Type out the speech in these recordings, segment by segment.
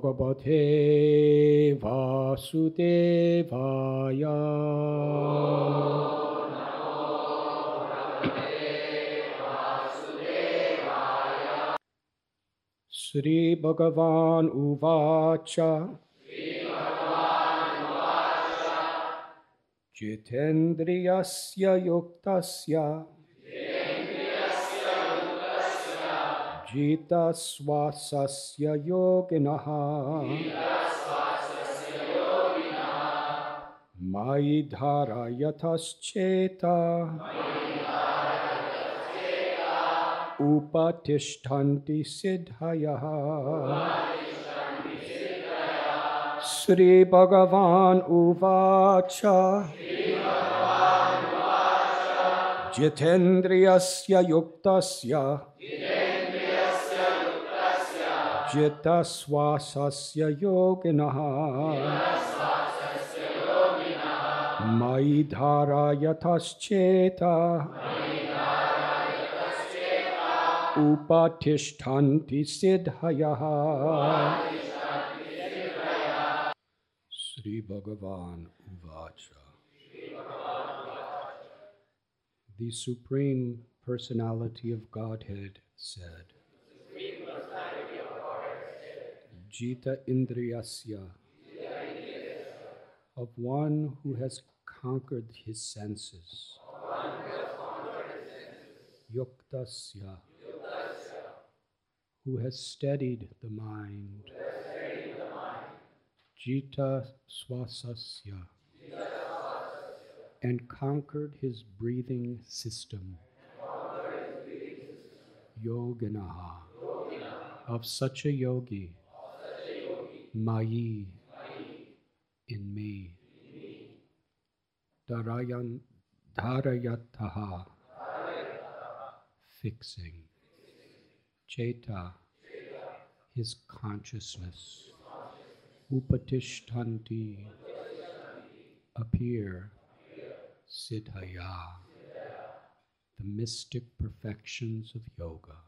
Bhagavate Vasudevaya. Sri Bhagavan Uvacha. Jitendriyasya yuktasya Jita swasasya yoginaha Maidhara yatascheta Upatishtanti siddhayaha. Sri Bhagavan Uvacha. Jitendriyasya yuktasya Jita swasasya yoginaha Maidhara yatascheta Upatishtanti siddhayaha. Sri Bhagavan Uvacha. The Supreme Personality of Godhead said, Jita Indriyasya, of one who has conquered his senses, Yuktasya, who has steadied the mind, Jita Swasasya, and conquered his breathing system, Yoginaha, of such a yogi, Mayi, in me, Dharayataha, fixing, Cheta, his consciousness, Upatishtanti, appear, Siddhaya, the mystic perfections of yoga.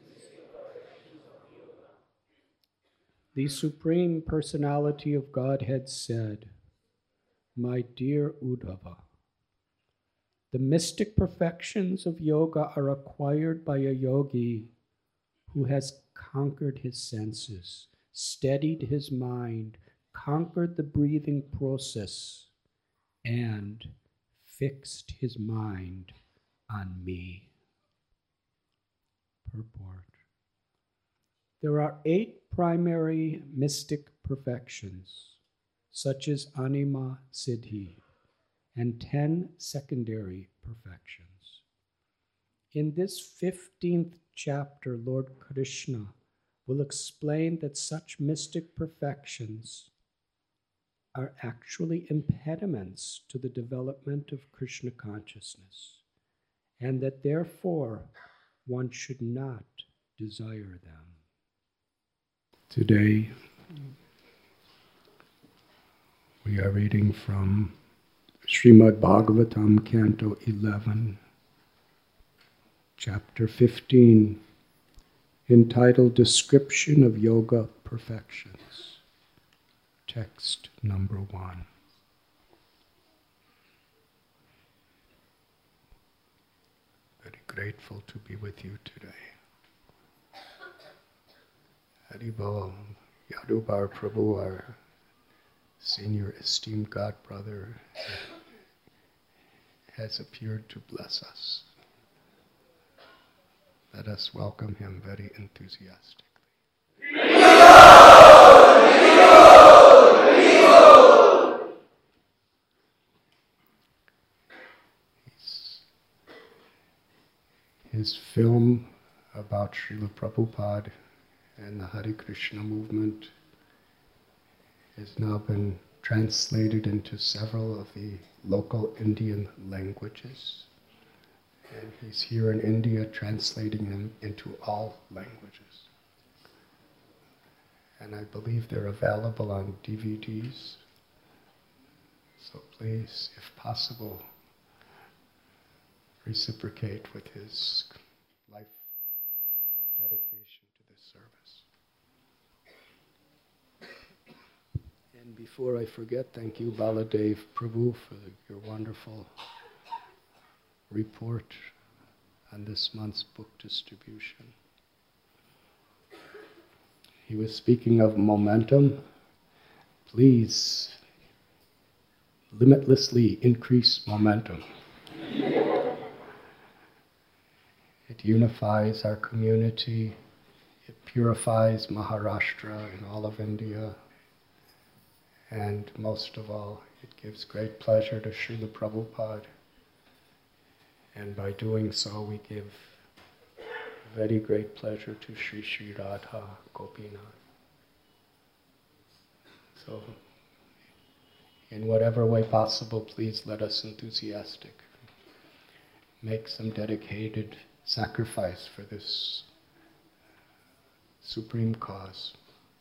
The Supreme Personality of Godhead said, my dear Uddhava, the mystic perfections of yoga are acquired by a yogi who has conquered his senses, steadied his mind, conquered the breathing process, and fixed his mind on me. Purport. There are 8 primary mystic perfections, such as Anima Siddhi, and 10 secondary perfections. In this 15th chapter, Lord Krishna will explain that such mystic perfections are actually impediments to the development of Krishna consciousness, and that therefore one should not desire them. Today, we are reading from Srimad Bhagavatam, Canto 11, Chapter 15, entitled Description of Yoga Perfections. Text number 1. Very grateful to be with you today. Haribol, Yadubar Prabhu, our senior esteemed God brother, has appeared to bless us. Let us welcome him very enthusiastically. His film about Srila Prabhupada and the Hare Krishna movement has now been translated into several of the local Indian languages. And he's here in India translating them into all languages. And I believe they're available on DVDs. So please, if possible, reciprocate with his life of dedication to this service. And before I forget, thank you, Baladev Prabhu, for your wonderful report on this month's book distribution. He was speaking of momentum. Please limitlessly increase momentum. It unifies our community. It purifies Maharashtra and all of India. And most of all, it gives great pleasure to Srila Prabhupada. And by doing so, we give very great pleasure to Sri Sri Radha Gopinath. So, in whatever way possible, please let us enthusiastic make some dedicated sacrifice for this supreme cause.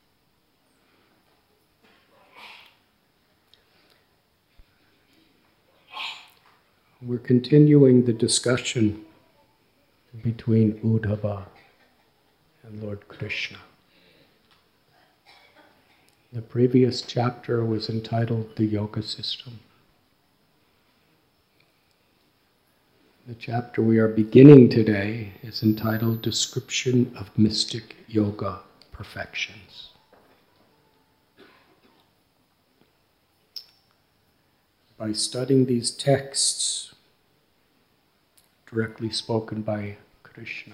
We're continuing the discussion between Uddhava and Lord Krishna. The previous chapter was entitled The Yoga System. The chapter we are beginning today is entitled Description of Mystic Yoga Perfections. By studying these texts, directly spoken by Krishna,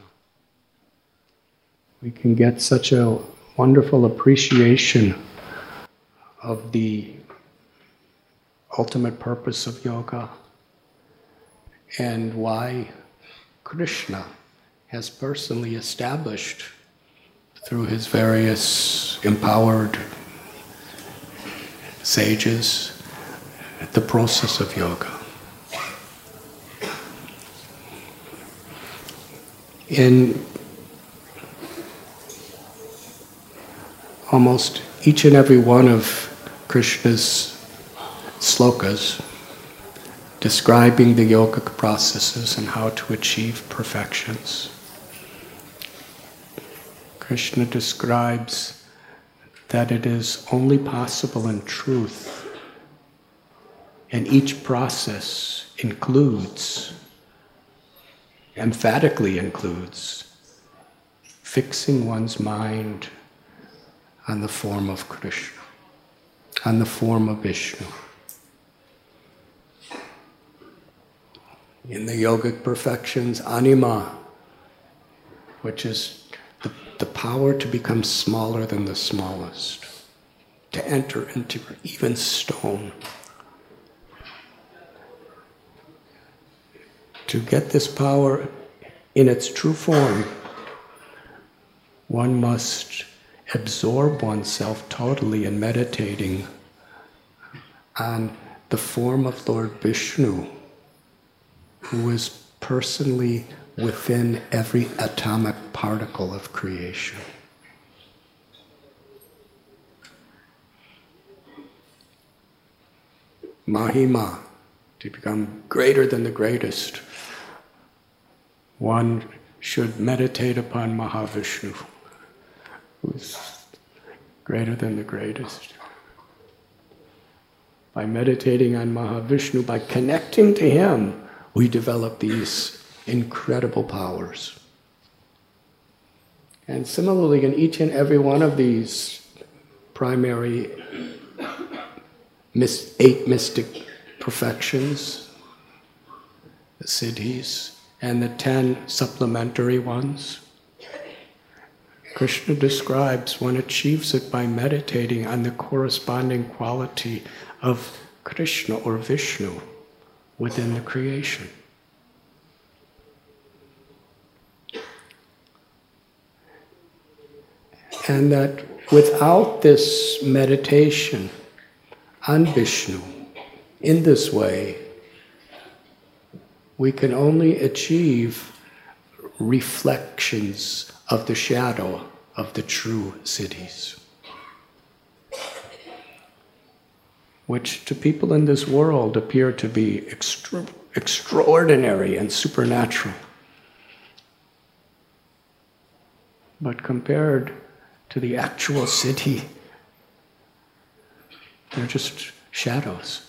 we can get such a wonderful appreciation of the ultimate purpose of yoga and why Krishna has personally established through his various empowered sages the process of yoga. In almost each and every one of Krishna's slokas describing the yogic processes and how to achieve perfections, Krishna describes that it is only possible in truth, and each process includes, emphatically includes, fixing one's mind on the form of Krishna, on the form of Vishnu. In the yogic perfections, anima, which is the power to become smaller than the smallest, to enter into even stone. To get this power in its true form, one must absorb oneself totally in meditating on the form of Lord Vishnu, who is personally within every atomic particle of creation. Mahima, to become greater than the greatest, one should meditate upon Mahavishnu, who is greater than the greatest. By meditating on Mahavishnu, by connecting to him, we develop these incredible powers. And similarly, in each and every one of these primary 8 mystic perfections, the siddhis, and the 10 supplementary ones, Krishna describes one achieves it by meditating on the corresponding quality of Krishna or Vishnu within the creation. And that without this meditation on Vishnu, in this way, we can only achieve reflections of the shadow of the true siddhis, which to people in this world appear to be extraordinary and supernatural. But compared to the actual siddhi, They're just shadows.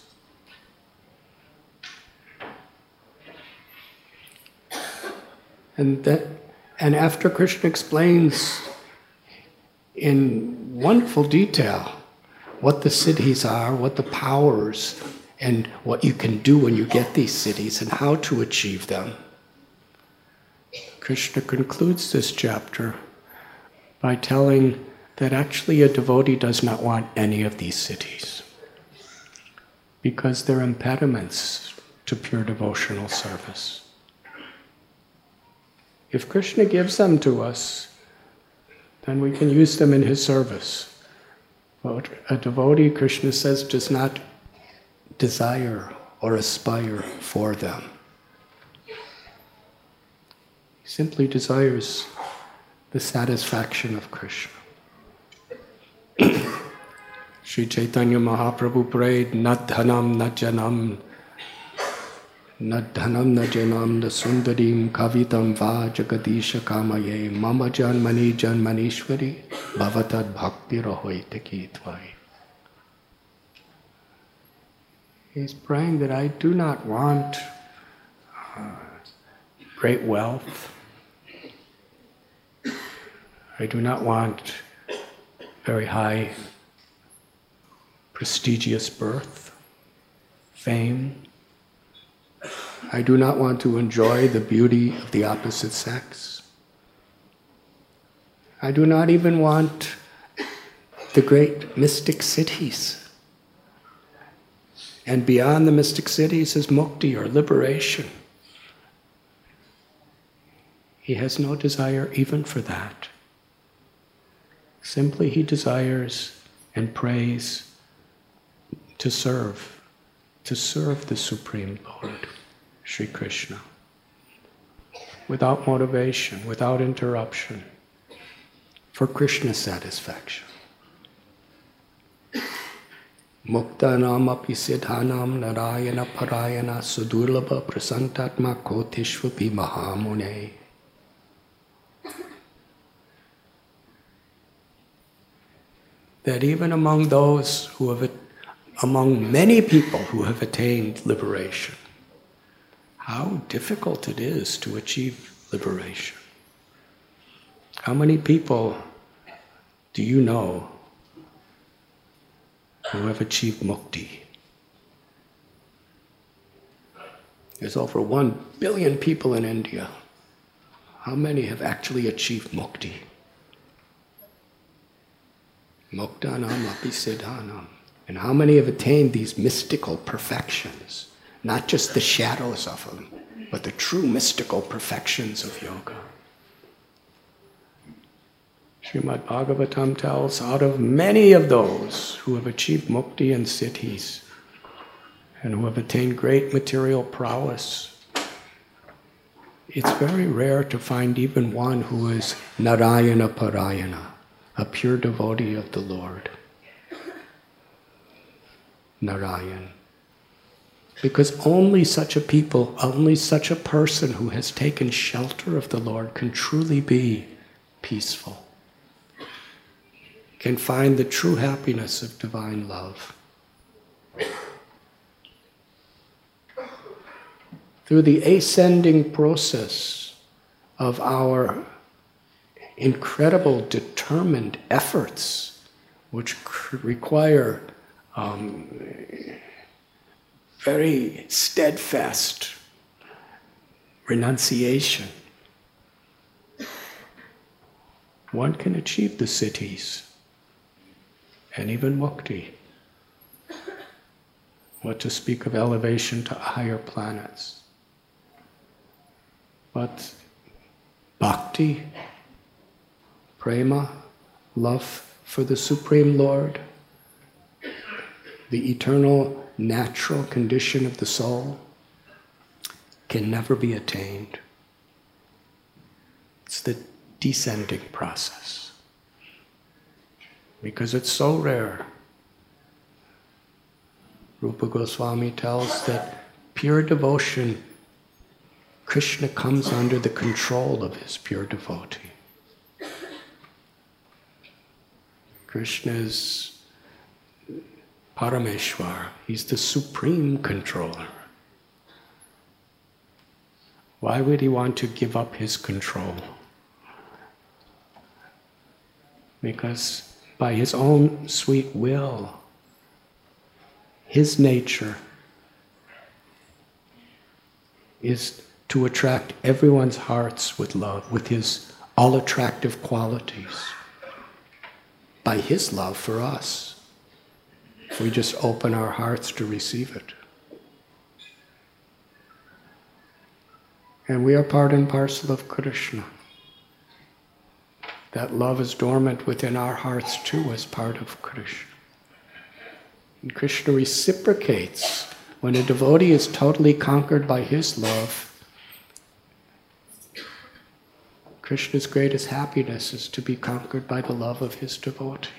And after Krishna explains in wonderful detail what the siddhis are, what the powers, and what you can do when you get these siddhis, and how to achieve them, Krishna concludes this chapter by telling that actually a devotee does not want any of these siddhis because they're impediments to pure devotional service. If Krishna gives them to us, then we can use them in his service. But a devotee, Krishna says, does not desire or aspire for them. He simply desires the satisfaction of Krishna. Sri Chaitanya Mahaprabhu prayed, na dhanam na janam, na dhanam na janam, na sundarim kavitam va jagadisha kamaye, mama janmani janmanishwari, bhavatad bhakti rahoite kitvai. He's praying that I do not want great wealth. I do not want very high, prestigious birth, fame. I do not want to enjoy the beauty of the opposite sex. I do not even want the great mystic siddhis. And beyond the mystic siddhis is mukti, or liberation. He has no desire even for that. Simply he desires and prays to serve the Supreme Lord, Sri Krishna, without motivation, without interruption, for Krishna's satisfaction. Muktanam api siddhanam narayana parayana sudurlabha prasantatma kotishvapi mahamune. That even among among many people who have attained liberation, how difficult it is to achieve liberation. How many people do you know who have achieved mukti? There's over 1 billion people in India. How many have actually achieved mukti? Muktanam api siddhanam. And how many have attained these mystical perfections? Not just the shadows of them, but the true mystical perfections of yoga. Srimad Bhagavatam tells, out of many of those who have achieved mukti and siddhis, and who have attained great material prowess, it's very rare to find even one who is Narayana Parayana, a pure devotee of the Lord. Narayan. Because only such a people, only such a person who has taken shelter of the Lord can truly be peaceful, can find the true happiness of divine love. Through the ascending process of our incredible determined efforts, which require very steadfast renunciation, one can achieve the siddhis and even mukti. What to speak of elevation to higher planets. But bhakti, prema, love for the Supreme Lord, the eternal natural condition of the soul, can never be attained. It's the descending process. Because it's so rare. Rupa Goswami tells that pure devotion, Krishna comes under the control of his pure devotee. Krishna's Parameshwar. He's the supreme controller. Why would he want to give up his control? Because by his own sweet will, his nature is to attract everyone's hearts with love, with his all-attractive qualities, by his love for us, if we just open our hearts to receive it. And we are part and parcel of Krishna. That love is dormant within our hearts too as part of Krishna. And Krishna reciprocates. When a devotee is totally conquered by his love, Krishna's greatest happiness is to be conquered by the love of his devotee.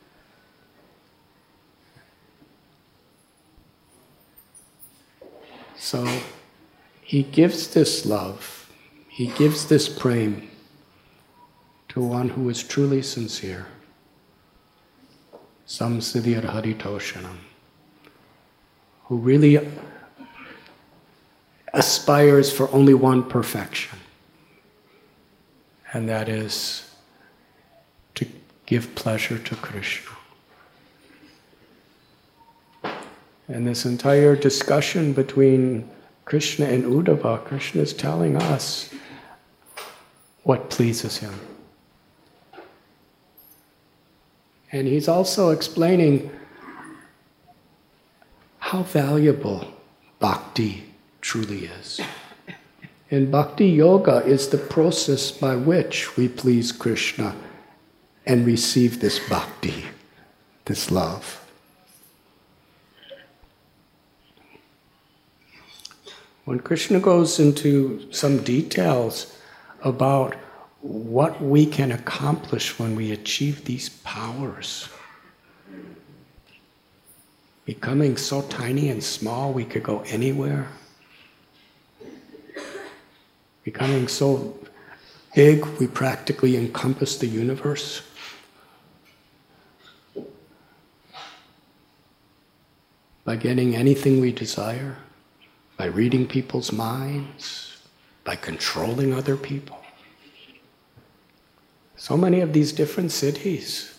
So he gives this love, he gives this prema to one who is truly sincere. Samsiddhir haritoshanam, who really aspires for only one perfection, and that is to give pleasure to Krishna. And this entire discussion between Krishna and Uddhava, Krishna is telling us what pleases him. And he's also explaining how valuable bhakti truly is. And bhakti yoga is the process by which we please Krishna and receive this bhakti, this love. When Krishna goes into some details about what we can accomplish when we achieve these powers, becoming so tiny and small we could go anywhere, becoming so big we practically encompass the universe, by getting anything we desire, by reading people's minds, by controlling other people. So many of these different siddhis.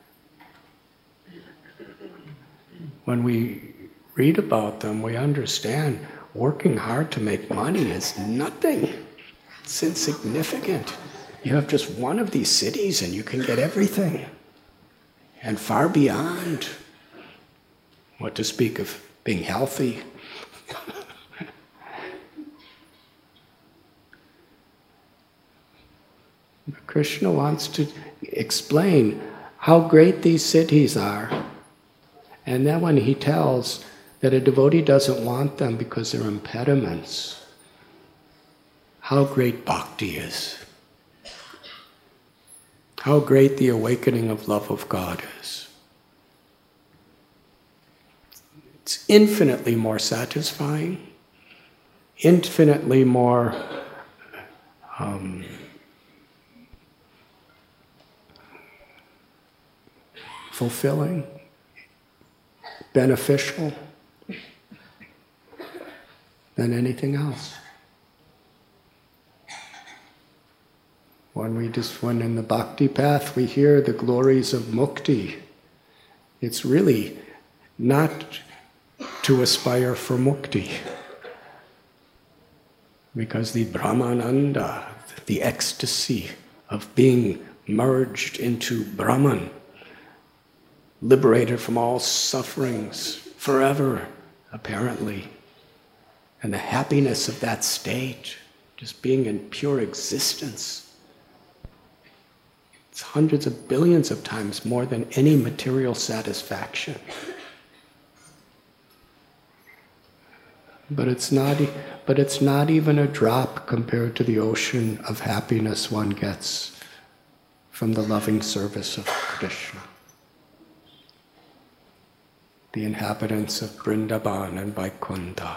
When we read about them, we understand working hard to make money is nothing. It's insignificant. You have just one of these siddhis and you can get everything. And far beyond. What to speak of being healthy. Krishna wants to explain how great these siddhis are. And then when he tells that a devotee doesn't want them because they're impediments, how great bhakti is. How great the awakening of love of God is. It's infinitely more satisfying, infinitely more fulfilling, beneficial than anything else. When in the bhakti path we hear the glories of mukti, it's really not to aspire for mukti. Because the Brahmananda, the ecstasy of being merged into Brahman, liberated from all sufferings forever, apparently. And the happiness of that state, just being in pure existence. It's hundreds of billions of times more than any material satisfaction. But it's not even a drop compared to the ocean of happiness one gets from the loving service of Krishna. The inhabitants of Vrindavan and Vaikuntha.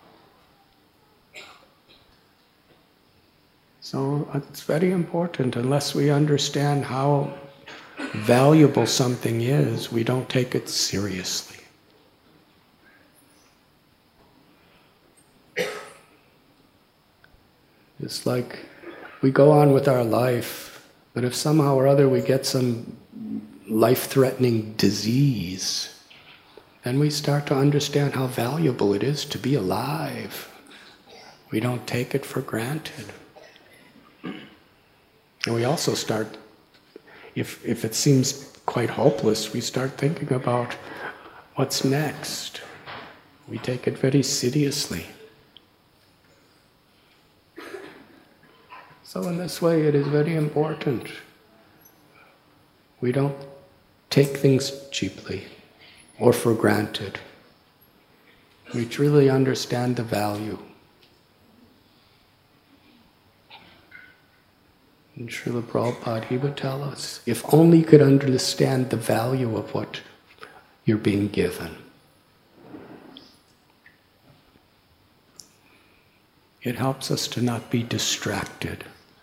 So it's very important. Unless we understand how valuable something is, we don't take it seriously. It's like we go on with our life, but if somehow or other we get some life-threatening disease, then we start to understand how valuable it is to be alive. We don't take it for granted. And we also start, if it seems quite hopeless, we start thinking about what's next. We take it very seriously. So in this way, it is very important. We don't take things cheaply or for granted. We truly understand the value. And Srila Prabhupada, he would tell us, if only you could understand the value of what you're being given. It helps us to not be distracted.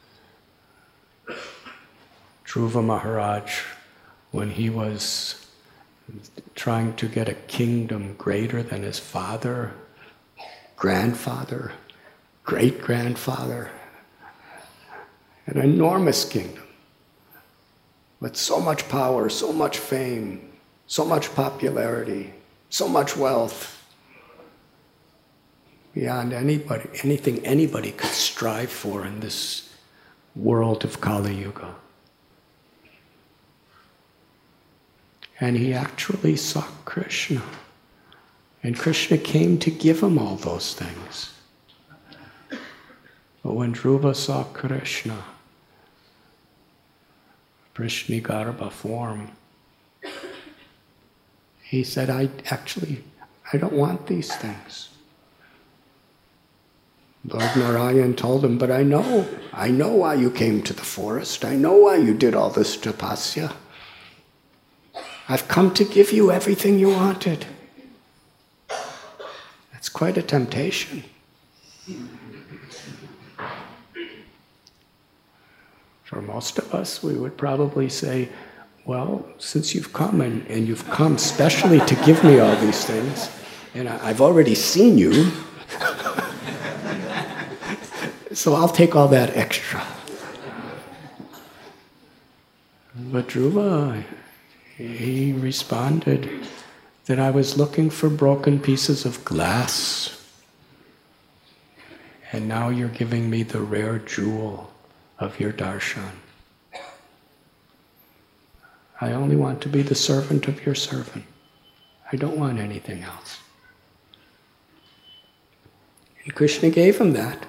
Dhruva Maharaj, when he was trying to get a kingdom greater than his father, grandfather, great-grandfather, an enormous kingdom, with so much power, so much fame, so much popularity, so much wealth, beyond anything anybody could strive for in this world of Kali Yuga. And he actually saw Krishna. And Krishna came to give him all those things. But when Dhruva saw Krishna, Prishnigarbha form, he said, I don't want these things. Lord Narayan told him, but I know why you came to the forest. I know why you did all this tapasya. I've come to give you everything you wanted. That's quite a temptation. For most of us, we would probably say, well, since you've come and you've come specially to give me all these things, and I've already seen you, so I'll take all that extra. But Dhruva, he responded that I was looking for broken pieces of glass, and now you're giving me the rare jewel of your darshan. I only want to be the servant of your servant. I don't want anything else. And Krishna gave him that.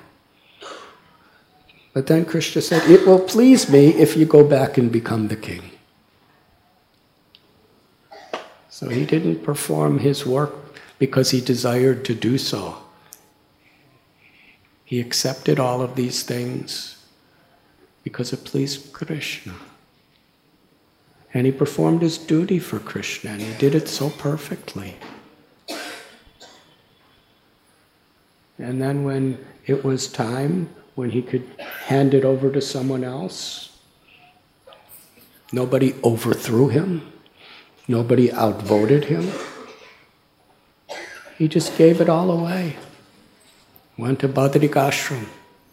But then Krishna said, it will please me if you go back and become the king. So he didn't perform his work because he desired to do so. He accepted all of these things because it pleased Krishna. And he performed his duty for Krishna, and he did it so perfectly. And then when it was time, when he could hand it over to someone else, nobody overthrew him. Nobody outvoted him. He just gave it all away. Went to Badrikashram,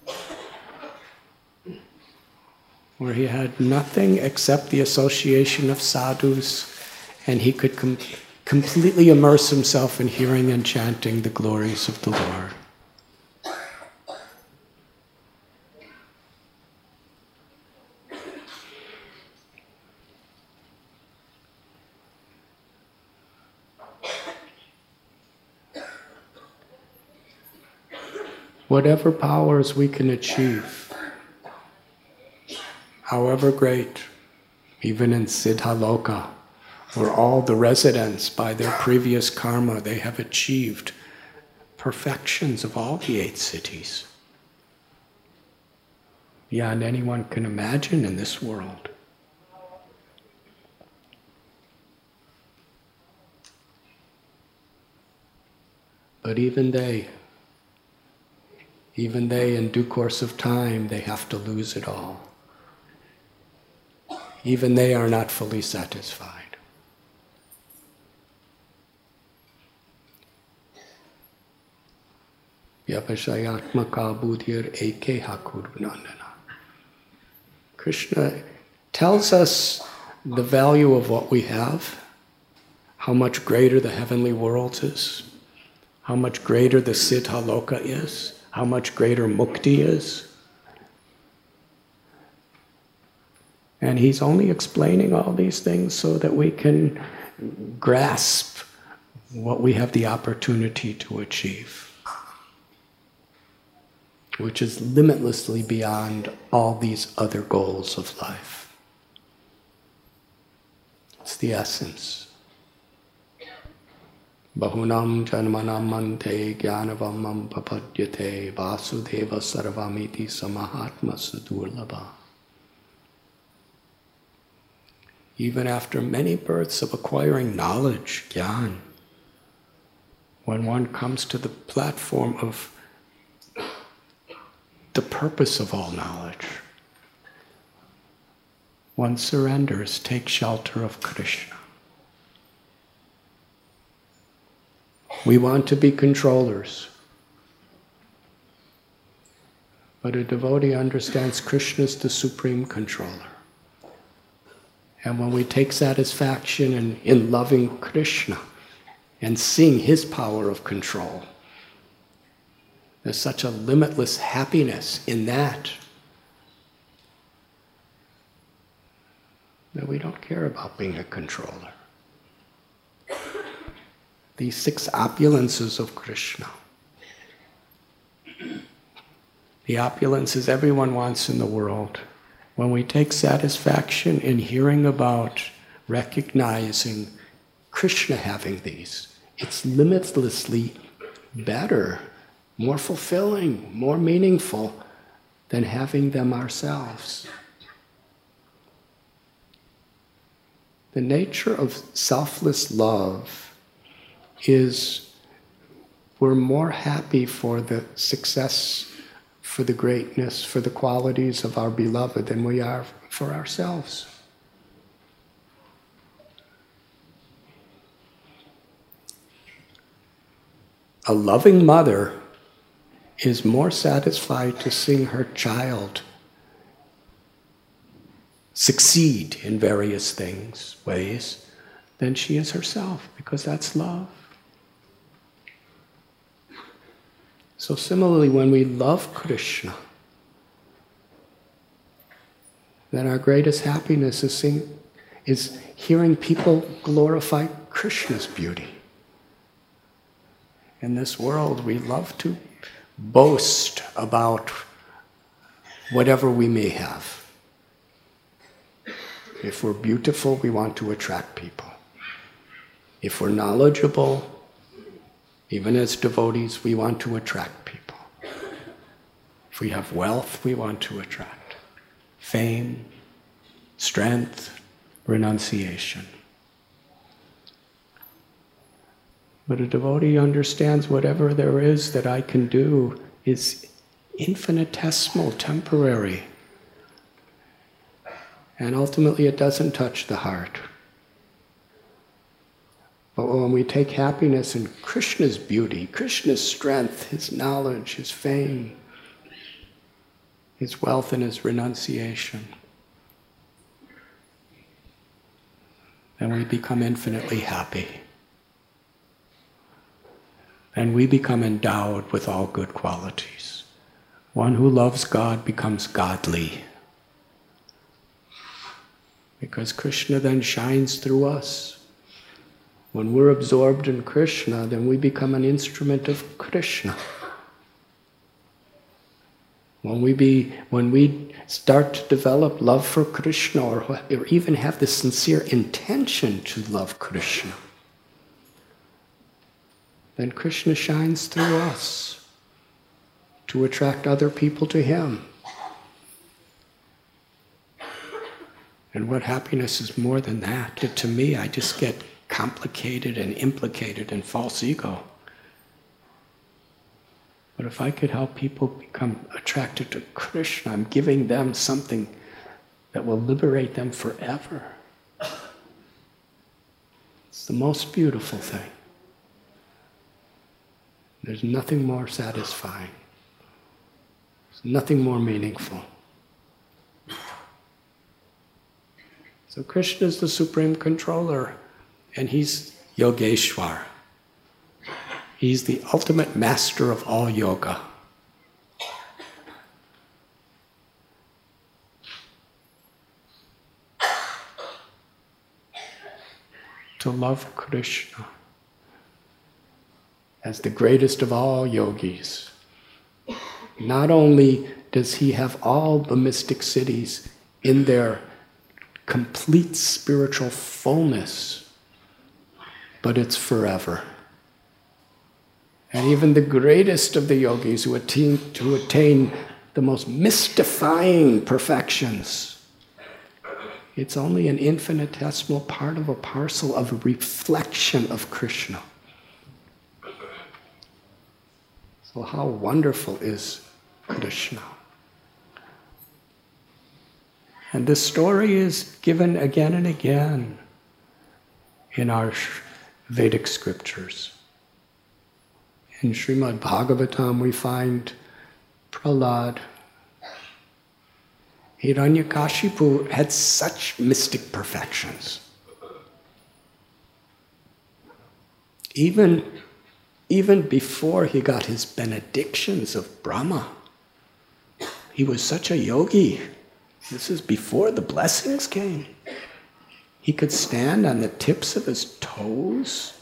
where he had nothing except the association of sadhus, and he could completely immerse himself in hearing and chanting the glories of the Lord. Whatever powers we can achieve, however great, even in Siddhaloka, where all the residents, by their previous karma, they have achieved perfections of all the 8 cities. Beyond anyone can imagine in this world. But even they, in due course of time, they have to lose it all. Even they are not fully satisfied. Yapashayatmaka buddhir eke hakurunandana. Krishna tells us the value of what we have, how much greater the heavenly world is, how much greater the Siddha Loka is, how much greater Mukti is. And he's only explaining all these things so that we can grasp what we have the opportunity to achieve, which is limitlessly beyond all these other goals of life. It's the essence. Bahunam janmanam mante jnanavamam papadyate vasudeva sarvamiti samahatma sudurlabha. Even after many births of acquiring knowledge, jnana, when one comes to the platform of the purpose of all knowledge, one surrenders, takes shelter of Krishna. We want to be controllers, but a devotee understands Krishna is the supreme controller. And when we take satisfaction in loving Krishna and seeing his power of control, there's such a limitless happiness in that we don't care about being a controller. These 6 opulences of Krishna. The opulences everyone wants in the world. When we take satisfaction in hearing about, recognizing Krishna having these, it's limitlessly better, more fulfilling, more meaningful than having them ourselves. The nature of selfless love is we're more happy for the success, for the greatness, for the qualities of our beloved than we are for ourselves. A loving mother is more satisfied to seeing her child succeed in various ways, than she is herself, because that's love. So similarly, when we love Krishna, then our greatest happiness is hearing people glorify Krishna's beauty. In this world, we love to boast about whatever we may have. If we're beautiful, we want to attract people. If we're knowledgeable, even as devotees, we want to attract people. If we have wealth, we want to attract fame, strength, renunciation. But a devotee understands whatever there is that I can do is infinitesimal, temporary. And ultimately it doesn't touch the heart. But when we take happiness in Krishna's beauty, Krishna's strength, his knowledge, his fame, his wealth and his renunciation, then we become infinitely happy. And we become endowed with all good qualities. One who loves God becomes godly. Because Krishna then shines through us. When we're absorbed in Krishna, then we become an instrument of Krishna. When we start to develop love for Krishna, or even have the sincere intention to love Krishna, then Krishna shines through us to attract other people to him. And what happiness is more than that? To me, I just get complicated and implicated in false ego. But if I could help people become attracted to Krishna, I'm giving them something that will liberate them forever. It's the most beautiful thing. There's nothing more satisfying. There's nothing more meaningful. So Krishna is the supreme controller, and he's Yogeshwar. He's the ultimate master of all yoga. To love Krishna as the greatest of all yogis. Not only does he have all the mystic cities in their complete spiritual fullness, but it's forever. And even the greatest of the yogis who attain the most mystifying perfections, it's only an infinitesimal part of a parcel of a reflection of Krishna. So how wonderful is Krishna? And this story is given again and again in our Vedic scriptures. In Srimad Bhagavatam we find Prahlad. Hiranyakashipu had such mystic perfections. Even before he got his benedictions of Brahma, he was such a yogi. This is before the blessings came. He could stand on the tips of his toes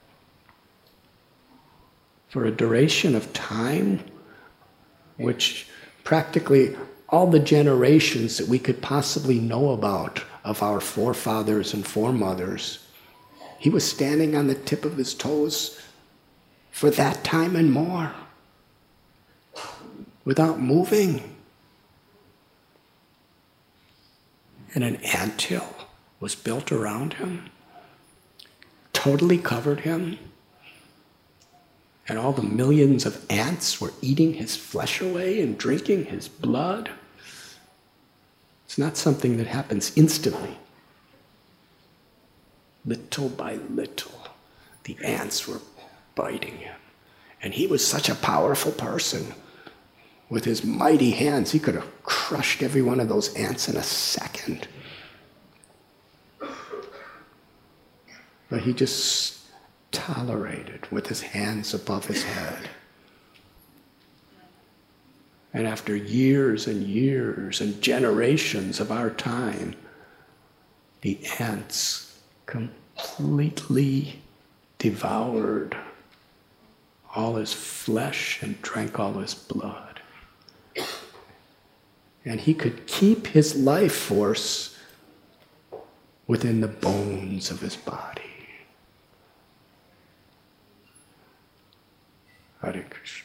for a duration of time which practically all the generations that we could possibly know about of our forefathers and foremothers, he was standing on the tip of his toes for that time and more, without moving. And an anthill was built around him, totally covered him, and all the millions of ants were eating his flesh away and drinking his blood. It's not something that happens instantly. Little by little, the ants were biting him. And he was such a powerful person. With his mighty hands, he could have crushed every one of those ants in a second. But he just tolerated with his hands above his head. And after years and years and generations of our time, the ants completely devoured all his flesh and drank all his blood. And he could keep his life force within the bones of his body. Hare Krishna.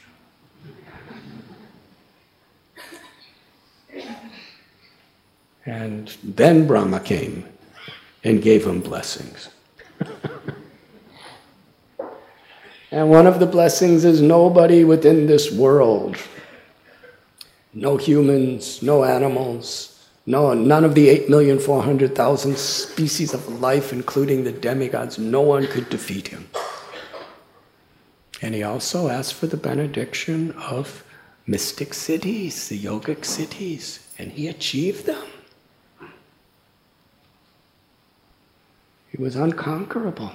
And then Brahma came and gave him blessings. And one of the blessings is nobody within this world, no humans, no animals, none of the 8,400,000 species of life, including the demigods, no one could defeat him. And he also asked for the benediction of mystic cities, the yogic cities, and he achieved them. He was unconquerable.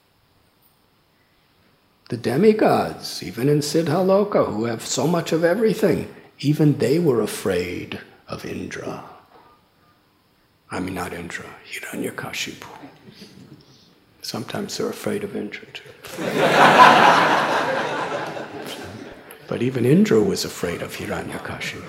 The demigods, even in Siddhaloka, who have so much of everything, even they were afraid of Indra. I mean, not Indra, Hiranyakashipu. Sometimes they're afraid of Indra too. But even Indra was afraid of Hiranyakashipu.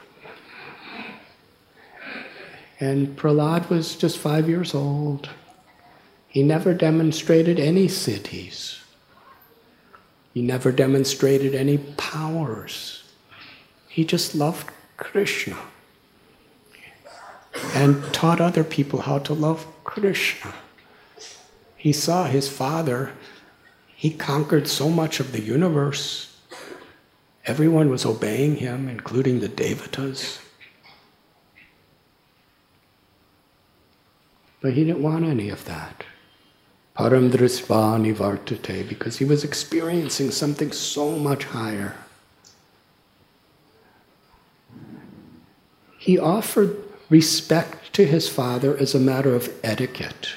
And Prahlad was just 5 years old. He never demonstrated any siddhis. He never demonstrated any powers. He just loved Krishna and taught other people how to love Krishna. He saw his father. He conquered so much of the universe. Everyone was obeying him, including the devatas. But he didn't want any of that. Param drisva nivartate, because he was experiencing something so much higher. He offered respect to his father as a matter of etiquette.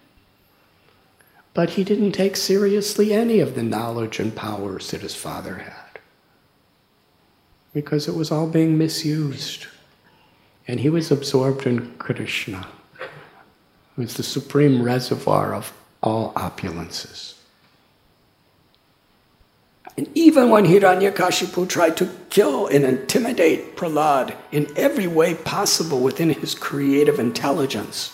But he didn't take seriously any of the knowledge and powers that his father had, because it was all being misused. And he was absorbed in Krishna, who is the supreme reservoir of all opulences. And even when Hiranyakashipu tried to kill and intimidate Prahlad in every way possible within his creative intelligence,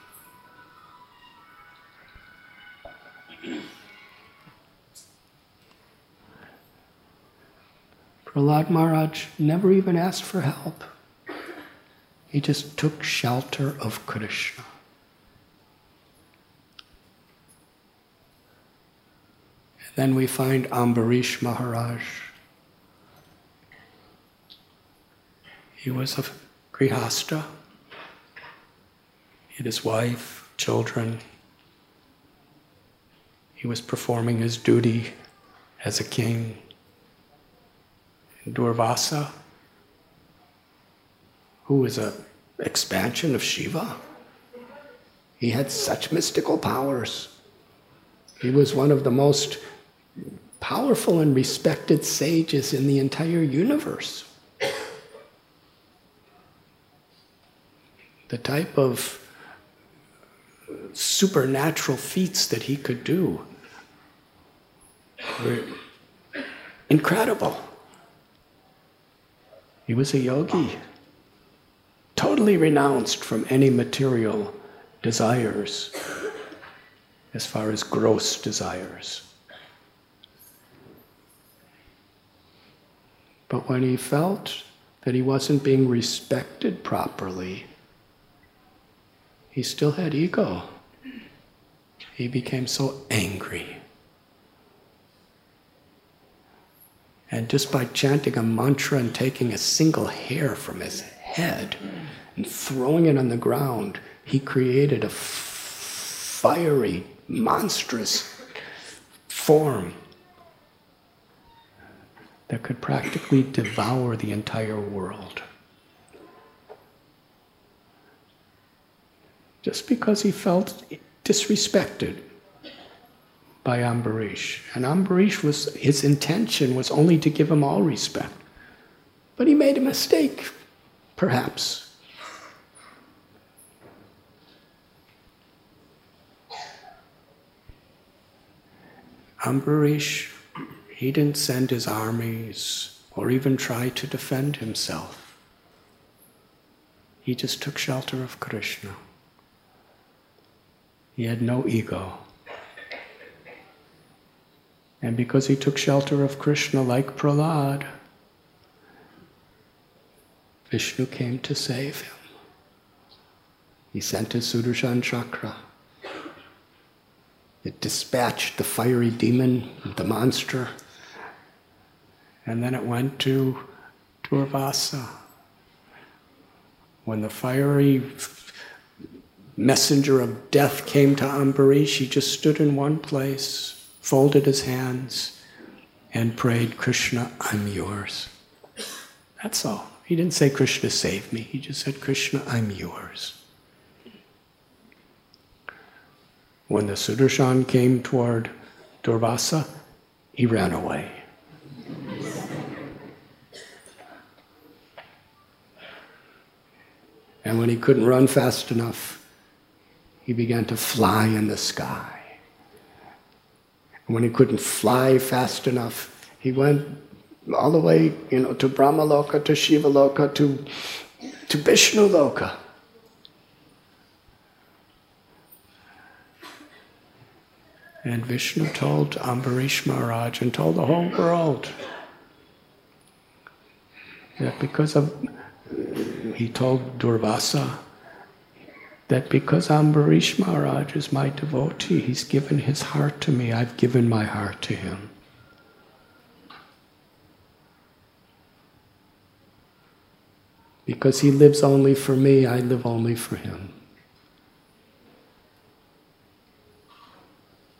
Prahlad Maharaj never even asked for help. He just took shelter of Krishna. And then we find Ambarish Maharaj. He was a grihasta. He had his wife, children. He was performing his duty as a king. Durvasa, who was an expansion of Shiva. He had such mystical powers. He was one of the most powerful and respected sages in the entire universe. The type of supernatural feats that he could do were incredible. He was a yogi, totally renounced from any material desires, as far as gross desires. But when he felt that he wasn't being respected properly, he still had ego. He became so angry. And just by chanting a mantra and taking a single hair from his head and throwing it on the ground, he created a fiery, monstrous form that could practically devour the entire world. Just because he felt disrespected by Ambarish. And Ambarish, his intention was only to give him all respect. But he made a mistake, perhaps. Ambarish, he didn't send his armies or even try to defend himself. He just took shelter of Krishna. He had no ego. And because he took shelter of Krishna like Prahlad, Vishnu came to save him. He sent his Sudarshan Chakra. It dispatched the fiery demon, the monster, and then it went to Durvasa. When the fiery messenger of death came to Ambarish, he just stood in one place, folded his hands, and prayed, Krishna, I'm yours. That's all. He didn't say, Krishna, save me. He just said, Krishna, I'm yours. When the Sudarshan came toward Durvasa, he ran away. And when he couldn't run fast enough, he began to fly in the sky. And when he couldn't fly fast enough, he went all the way, to Brahmaloka, to Shivaloka, to Vishnu Loka. And Vishnu told Ambarish Maharaj and told the whole world that he told Durvasa that because Ambarish Maharaj is my devotee, he's given his heart to me, I've given my heart to him. Because he lives only for me, I live only for him.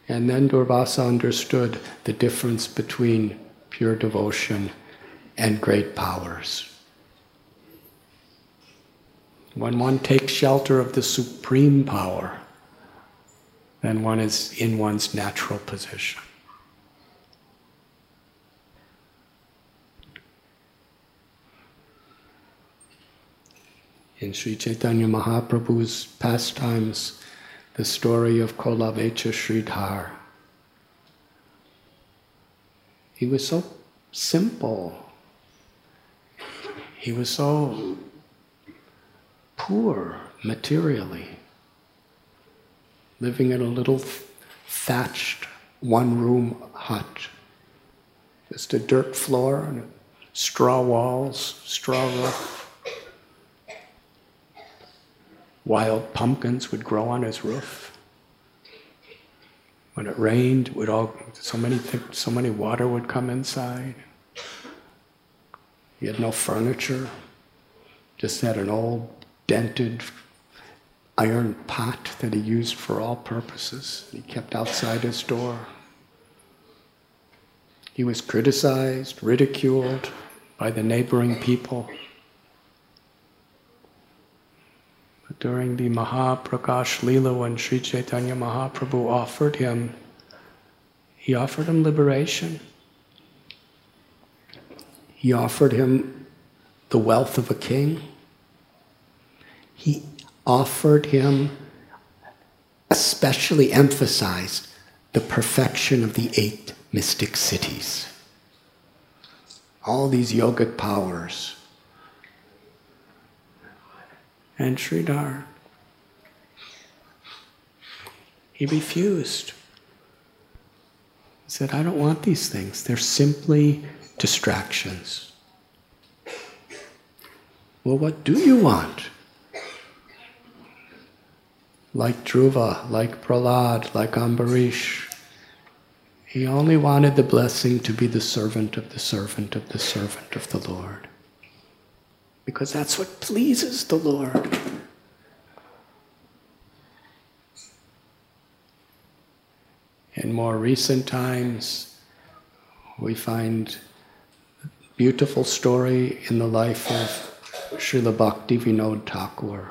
And then Durvasa understood the difference between pure devotion and great powers. When one takes shelter of the supreme power, then one is in one's natural position. In Sri Chaitanya Mahaprabhu's pastimes, the story of Kolavecha Sridhar. He was so simple. He was so poor materially, living in a little thatched one-room hut. Just a dirt floor and straw walls, straw roof. Wild pumpkins would grow on his roof. When it rained, so many water would come inside. He had no furniture, just had an old dented iron pot that he used for all purposes. He kept outside his door. He was criticized, ridiculed by the neighboring people. But during the Mahaprakash Leela, when Sri Chaitanya Mahaprabhu offered him liberation. He offered him the wealth of a king. He offered him, especially emphasized, the perfection of the 8 mystic cities. All these yogic powers. And Sridhar, he refused. He said, I don't want these things. They're simply distractions. Well, what do you want? Like Dhruva, like Prahlad, like Ambarish, he only wanted the blessing to be the servant of the servant of the servant of the Lord. Because that's what pleases the Lord. In more recent times, we find a beautiful story in the life of Srila Bhakti Vinod Thakur.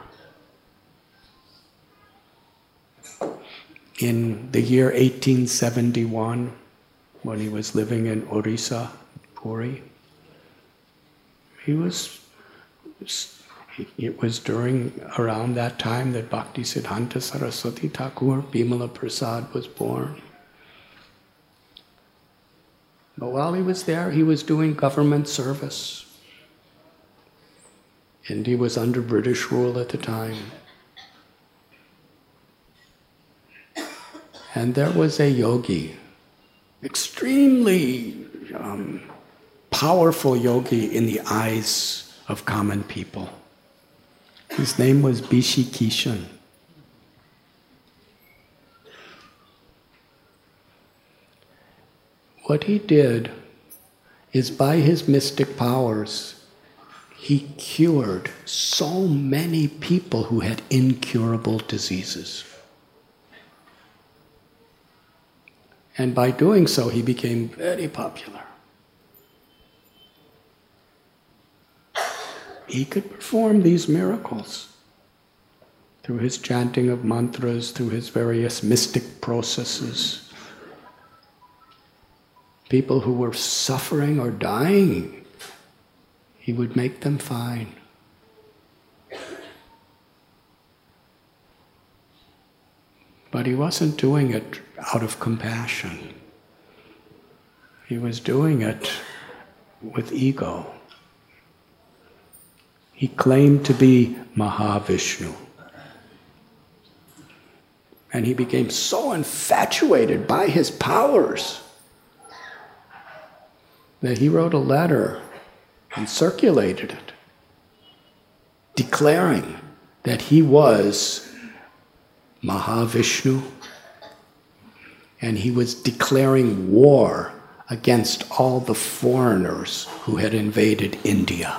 In the year 1871, when he was living in Orissa, Puri, it was around that time that Bhaktisiddhanta Saraswati Thakur, Bimala Prasad, was born. But while he was there, he was doing government service. And he was under British rule at the time. And there was a yogi, extremely powerful yogi in the eyes of common people. His name was Bishi Kishan. What he did is, by his mystic powers, he cured so many people who had incurable diseases. And by doing so, he became very popular. He could perform these miracles through his chanting of mantras, through his various mystic processes. People who were suffering or dying, he would make them fine. But he wasn't doing it out of compassion. He was doing it with ego. He claimed to be Mahavishnu. And he became so infatuated by his powers that he wrote a letter and circulated it, declaring that he was Mahavishnu, and he was declaring war against all the foreigners who had invaded India.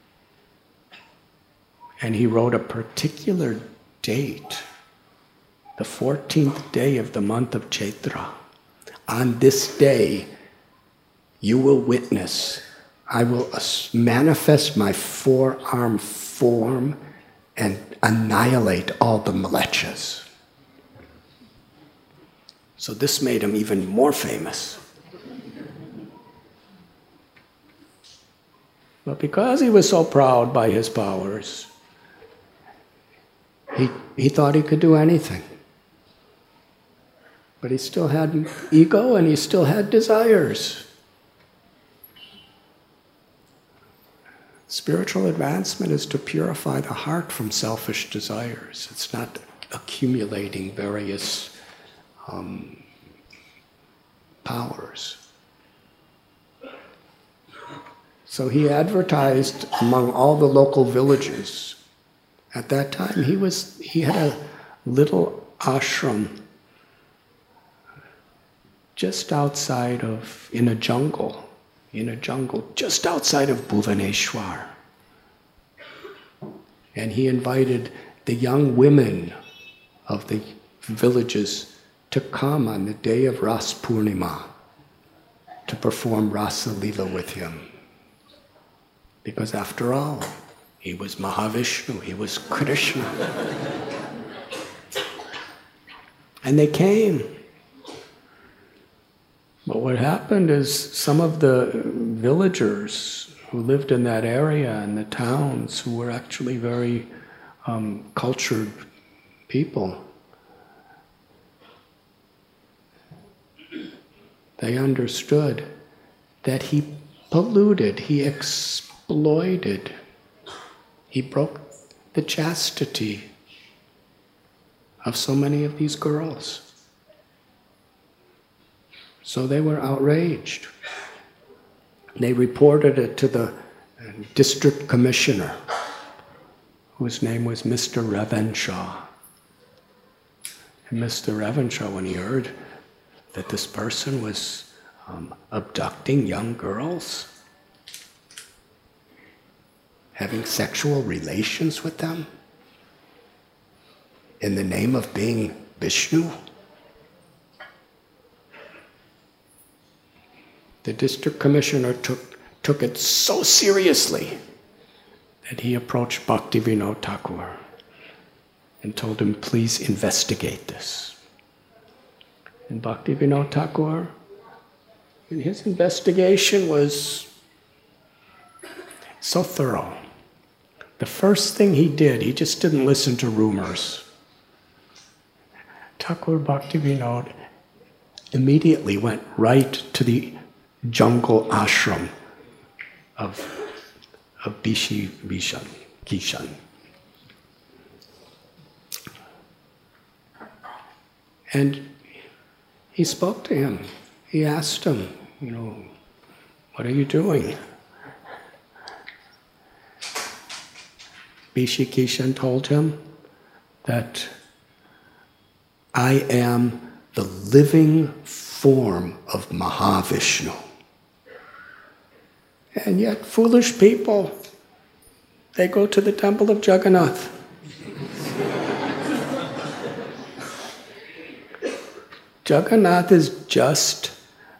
And he wrote a particular date the 14th day of the month of Chaitra. On this day, you will witness, I will manifest my four-arm form and annihilate all the mlechas. So this made him even more famous. But because he was so proud by his powers, he thought he could do anything. But he still had ego and he still had desires. Spiritual advancement is to purify the heart from selfish desires. It's not accumulating various powers. So he advertised among all the local villages. At that time, he had a little ashram just outside of, in a jungle, just outside of Bhuvaneshwar. And he invited the young women of the villages to come on the day of Ras Purnima to perform Rasa Leela with him. Because after all, he was Mahavishnu, he was Krishna. And they came. But what happened is some of the villagers who lived in that area and the towns, who were actually very cultured people, they understood that he polluted, he exploited, he broke the chastity of so many of these girls. So they were outraged. They reported it to the district commissioner, whose name was Mr. Revenshaw. And Mr. Revenshaw, when he heard that this person was abducting young girls, having sexual relations with them in the name of being Vishnu, the district commissioner took it so seriously that he approached Bhaktivinoda Thakur and told him, please investigate this. And Bhaktivinoda Thakur, in his investigation, was so thorough. The first thing he did, he just didn't listen to rumors. Thakur Bhaktivinoda immediately went right to the jungle ashram of Bishi Kishan. And he spoke to him. He asked him, what are you doing? Bishi Kishan told him that I am the living form of Mahavishnu. And yet, foolish people, they go to the temple of Jagannath. Jagannath is just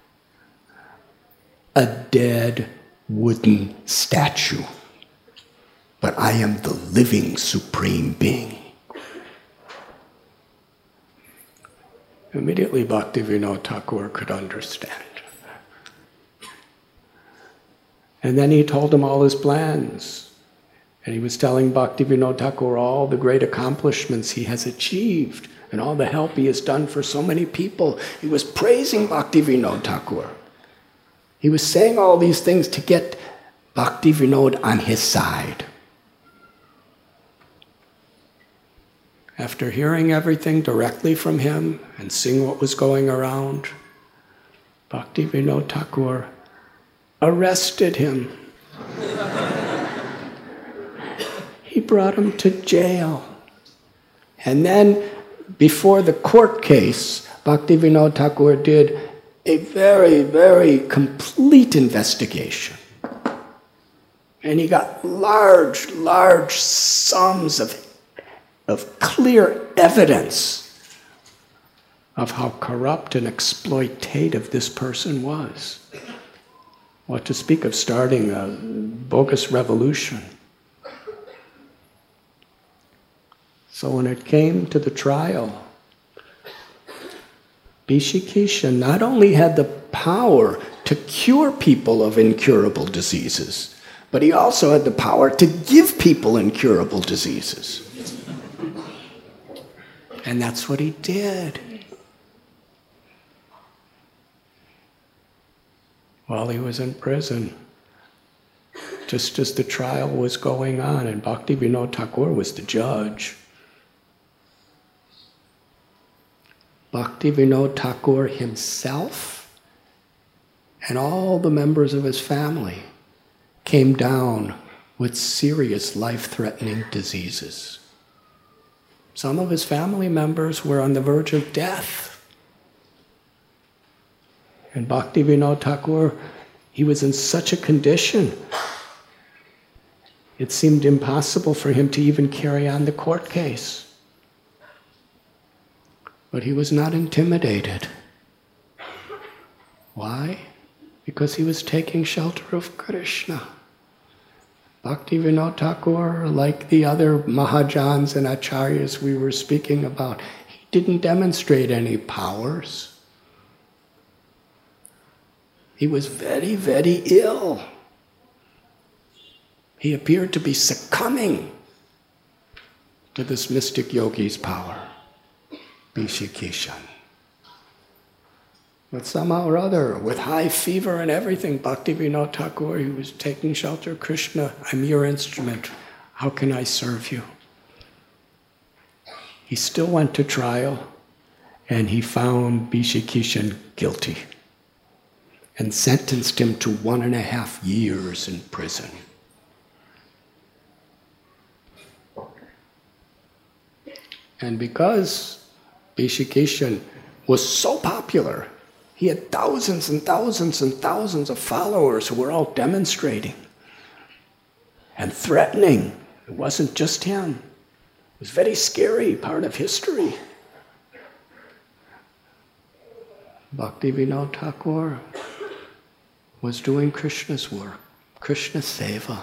a dead wooden statue. But I am the living Supreme Being. Immediately Bhaktivinoda Thakur could understand. And then he told him all his plans. And he was telling Bhaktivinoda Thakur all the great accomplishments he has achieved and all the help he has done for so many people. He was praising Bhaktivinoda Thakur. He was saying all these things to get Bhaktivinoda on his side. After hearing everything directly from him and seeing what was going around, Bhaktivinoda Thakur arrested him. He brought him to jail. And then, before the court case, Bhaktivinoda Thakur did a very, very complete investigation. And he got large sums of clear evidence of how corrupt and exploitative this person was. What to speak of starting a bogus revolution. So when it came to the trial, Bishikisha not only had the power to cure people of incurable diseases, but he also had the power to give people incurable diseases. And that's what he did. While he was in prison, just as the trial was going on, and Bhaktivinoda Thakur was the judge, Bhaktivinoda Thakur himself and all the members of his family came down with serious life-threatening diseases. Some of his family members were on the verge of death. And Bhaktivinoda Thakur, he was in such a condition, it seemed impossible for him to even carry on the court case. But he was not intimidated. Why? Because he was taking shelter of Krishna. Bhaktivinoda Thakur, like the other Mahajans and Acharyas we were speaking about, he didn't demonstrate any powers. He was very, very ill. He appeared to be succumbing to this mystic yogi's power, Bishikisha. But somehow or other, with high fever and everything, Bhaktivinoda Thakur, he was taking shelter. Krishna, I'm your instrument. How can I serve you? He still went to trial, and he found Bishikishan guilty and sentenced him to 1.5 years in prison. And because Bishikishan was so popular, he had thousands and thousands and thousands of followers who were all demonstrating and threatening. It wasn't just him. It was very scary, part of history. Bhaktivinoda Thakur was doing Krishna's work, Krishna Seva.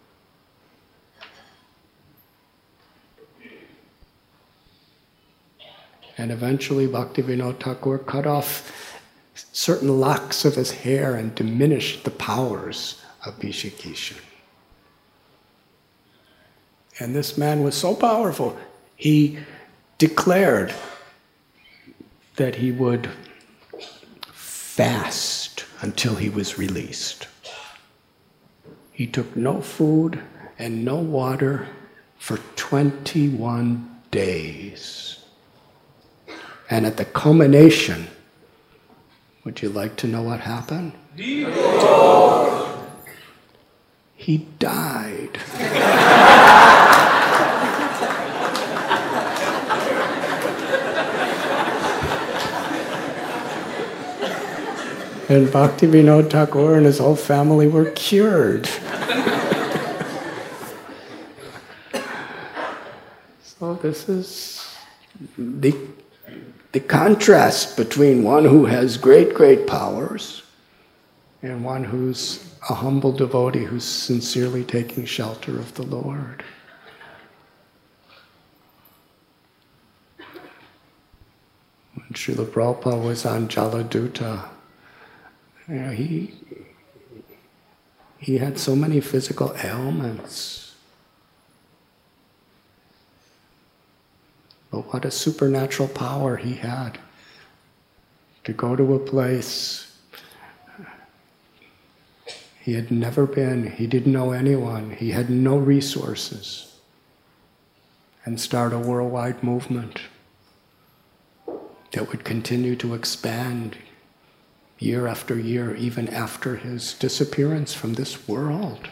And eventually Bhaktivinoda Thakur cut off certain locks of his hair and diminished the powers of Bishikishan. And this man was so powerful, he declared that he would fast until he was released. He took no food and no water for 21 days. And at the culmination, would you like to know what happened? He died. And Bhaktivinoda Thakur and his whole family were cured. So this is the contrast between one who has great, great powers and one who's a humble devotee who's sincerely taking shelter of the Lord. When Srila Prabhupada was on Jaladuta, he had so many physical ailments. But what a supernatural power he had to go to a place he had never been, he didn't know anyone, he had no resources, and start a worldwide movement that would continue to expand year after year, even after his disappearance from this world.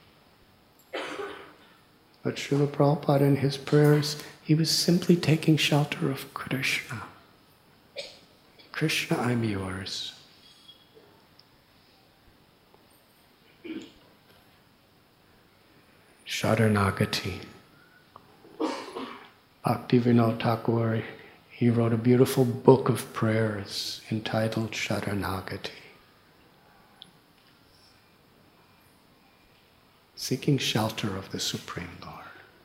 But Srila Prabhupada in his prayers, he was simply taking shelter of Krishna. Krishna, I'm yours. Sharanagati. Bhaktivinoda Thakur, he wrote a beautiful book of prayers entitled Sharanagati, seeking shelter of the Supreme Lord.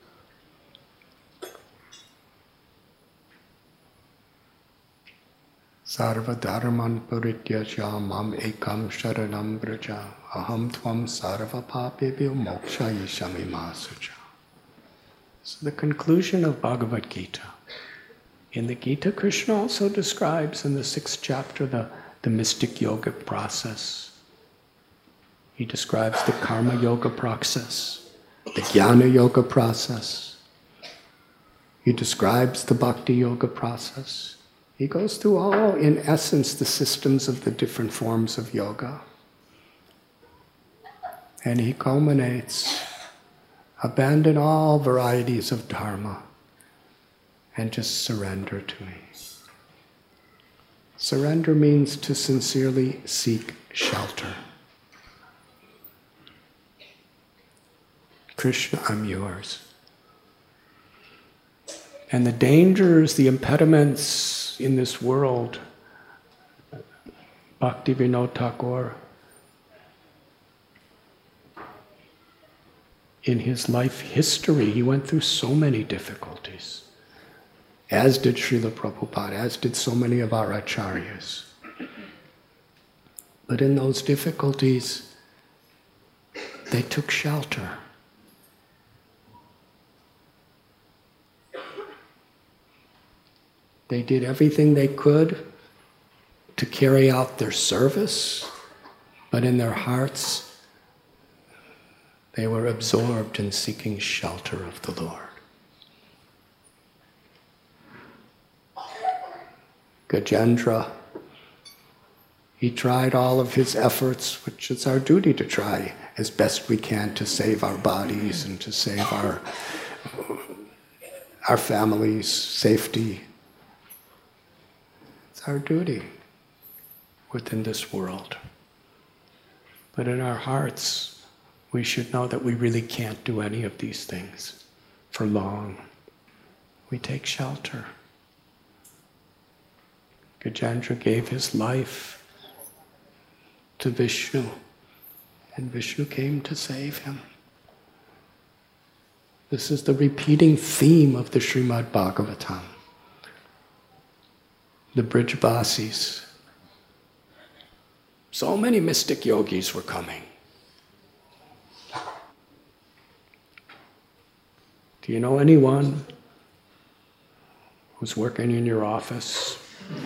Sarva dharman parityaja mam ekam sharanam braja aham tvam sarva papebhyo mokshayishami masuja. So the conclusion of Bhagavad Gita. In the Gita, Krishna also describes in the 6th chapter the mystic yogic process. He describes the karma yoga process, the jnana yoga process. He describes the bhakti yoga process. He goes through all, in essence, the systems of the different forms of yoga. And he culminates, abandon all varieties of dharma and just surrender to me. Surrender means to sincerely seek shelter. Krishna, I'm yours. And the dangers, the impediments in this world, Bhaktivinoda Thakur, in his life history, he went through so many difficulties, as did Srila Prabhupada, as did so many of our acharyas. But in those difficulties, they took shelter. They did everything they could to carry out their service, but in their hearts, they were absorbed in seeking shelter of the Lord. Gajendra, he tried all of his efforts, which is our duty to try as best we can to save our bodies and to save our families' safety. Our duty within this world. But in our hearts, we should know that we really can't do any of these things for long. We take shelter. Gajendra gave his life to Vishnu, and Vishnu came to save him. This is the repeating theme of the Srimad Bhagavatam. The Brijavasis. So many mystic yogis were coming. Do you know anyone who's working in your office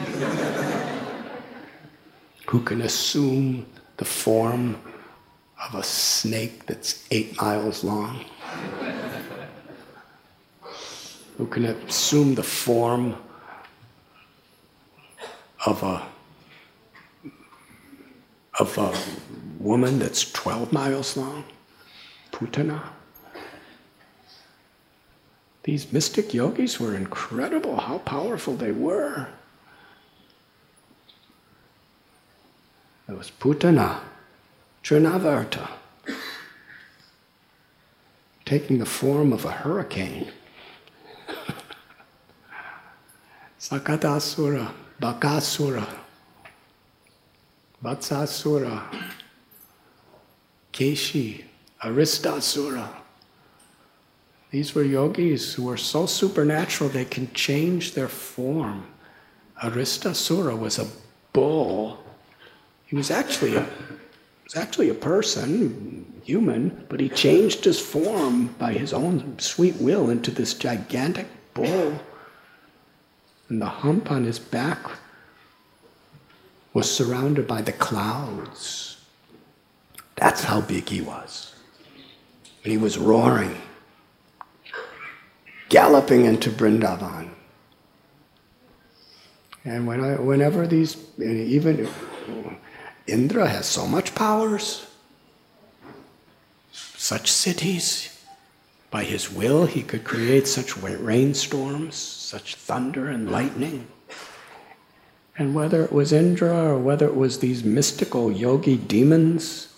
who can assume the form of a snake that's 8 miles long? Who can assume the form of a woman that's 12 miles long? Putana. These mystic yogis were incredible, how powerful they were. There was Putana, Trinavarta, taking the form of a hurricane. Sakadasura, Bakasura, Vatsasura, Keshi, Aristasura. These were yogis who were so supernatural they can change their form. Aristasura was a bull. He was actually a person, human, but he changed his form by his own sweet will into this gigantic bull. And the hump on his back was surrounded by the clouds. That's how big he was. And he was roaring, galloping into Vrindavan. And whenever these, even Indra has so much powers, such cities. By his will, he could create such rainstorms, such thunder and lightning. And whether it was Indra or whether it was these mystical yogi demons,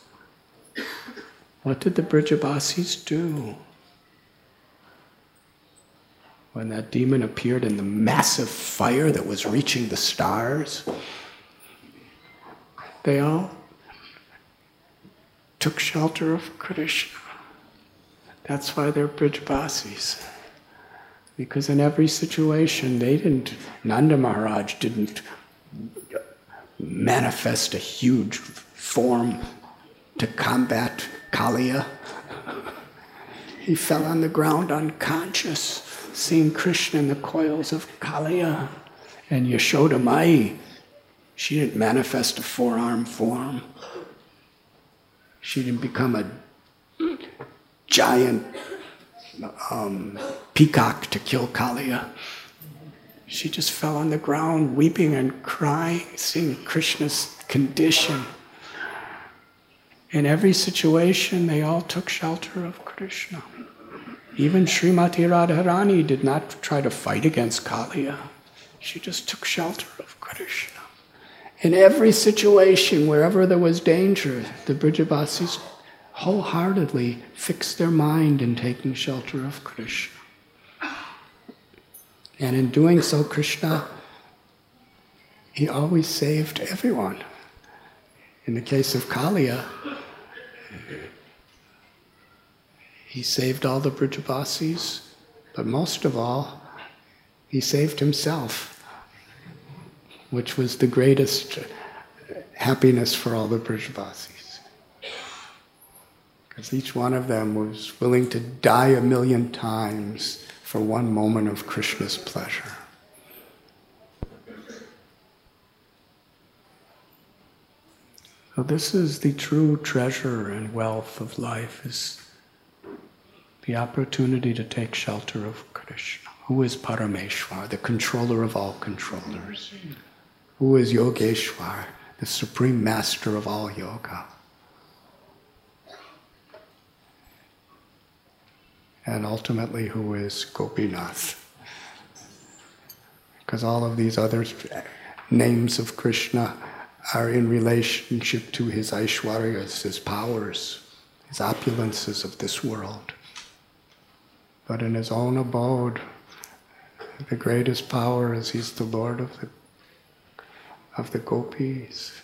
what did the Brijavasis do? when that demon appeared in the massive fire that was reaching the stars, they all took shelter of Krishna. That's why they're Brijvasis. Because in every situation, Nanda Maharaj didn't manifest a huge form to combat Kaliya. He fell on the ground unconscious, seeing Krishna in the coils of Kaliya. And Yashoda Mai, she didn't manifest a four-arm form. She didn't become a giant peacock to kill Kaliya. She just fell on the ground, weeping and crying, seeing Krishna's condition. In every situation, they all took shelter of Krishna. Even Srimati Radharani did not try to fight against Kaliya. She just took shelter of Krishna. In every situation, wherever there was danger, the Brijavasis wholeheartedly fixed their mind in taking shelter of Krishna. And in doing so, Krishna, he always saved everyone. In the case of Kaliya, he saved all the Brijavasis, but most of all, he saved himself, which was the greatest happiness for all the Brijavasis. Because each one of them was willing to die 1,000,000 times for one moment of Krishna's pleasure. So this is the true treasure and wealth of life, is the opportunity to take shelter of Krishna. Who is Parameshwar, the controller of all controllers? Who is Yogeshwar, the supreme master of all yoga? And ultimately, who is Gopinath? Because all of these other names of Krishna are in relationship to his Aishwaryas, his powers, his opulences of this world. But in his own abode, the greatest power is he's the Lord of the gopis.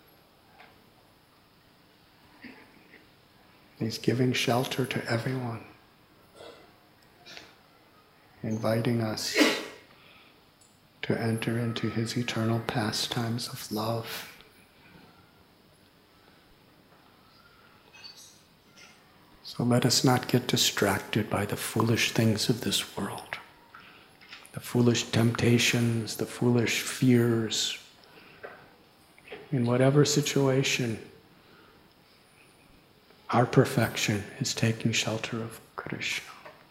He's giving shelter to everyone, inviting us to enter into his eternal pastimes of love. So let us not get distracted by the foolish things of this world, the foolish temptations, the foolish fears. In whatever situation, our perfection is taking shelter of Krishna.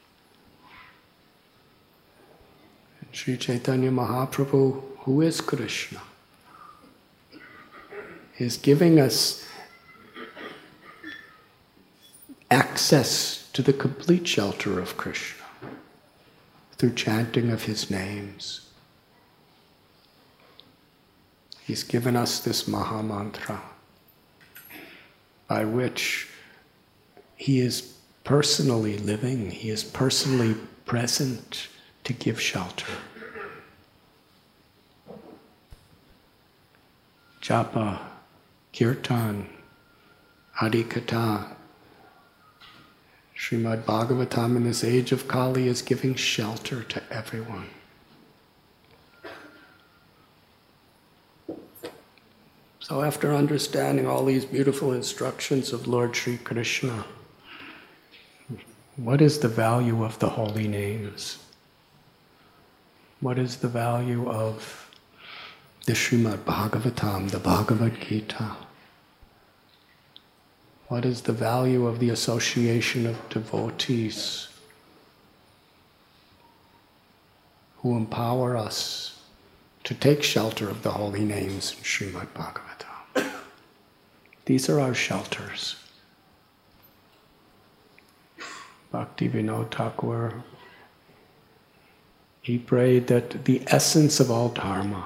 And Sri Chaitanya Mahaprabhu, who is Krishna, is giving us access to the complete shelter of Krishna through chanting of his names. He's given us this Maha Mantra by which he is personally living, he is personally present to give shelter. Japa, Kirtan, Adhikatha, Srimad Bhagavatam in this age of Kali is giving shelter to everyone. So after understanding all these beautiful instructions of Lord Sri Krishna, what is the value of the holy names? What is the value of the Srimad Bhagavatam, the Bhagavad Gita? What is the value of the association of devotees who empower us to take shelter of the holy names in Srimad Bhagavatam? These are our shelters. Bhakti Vinod Thakur, he prayed that the essence of all dharma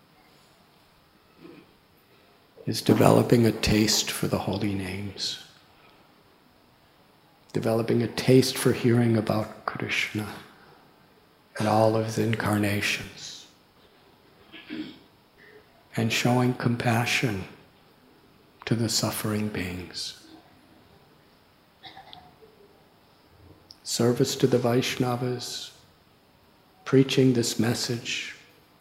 is developing a taste for the holy names, developing a taste for hearing about Krishna, in all of his incarnations, and showing compassion to the suffering beings. Service to the Vaishnavas, preaching this message,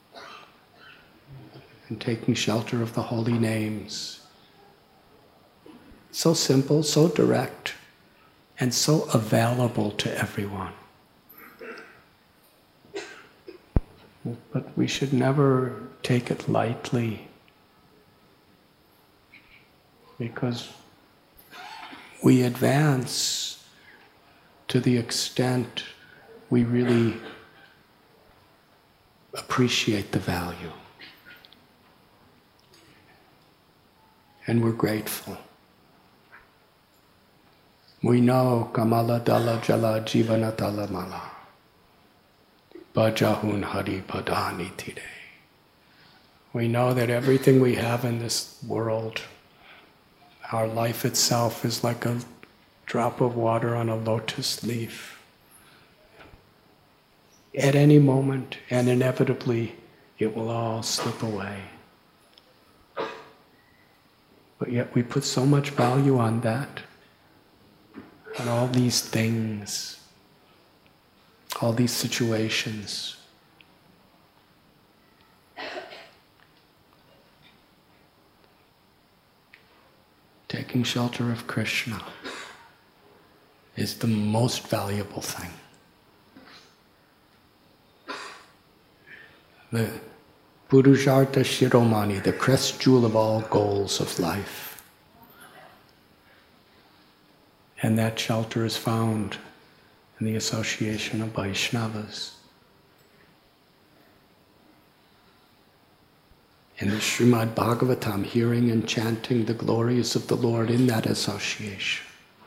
and taking shelter of the holy names. So simple, so direct, and so available to everyone. But we should never take it lightly, because we advance to the extent we really appreciate the value. And we're grateful. We know Kamala Dala Jala Jivana Tala Mala Bajahun Hari Padani Tide. We know that everything we have in this world, our life itself, is like a drop of water on a lotus leaf. At any moment, and inevitably, it will all slip away. But yet we put so much value on that, on all these things, all these situations. Taking shelter of Krishna is the most valuable thing. The Purushartha Shiromani, the crest jewel of all goals of life. And that shelter is found in the association of Vaishnavas. In the Srimad Bhagavatam, hearing and chanting the glories of the Lord in that association.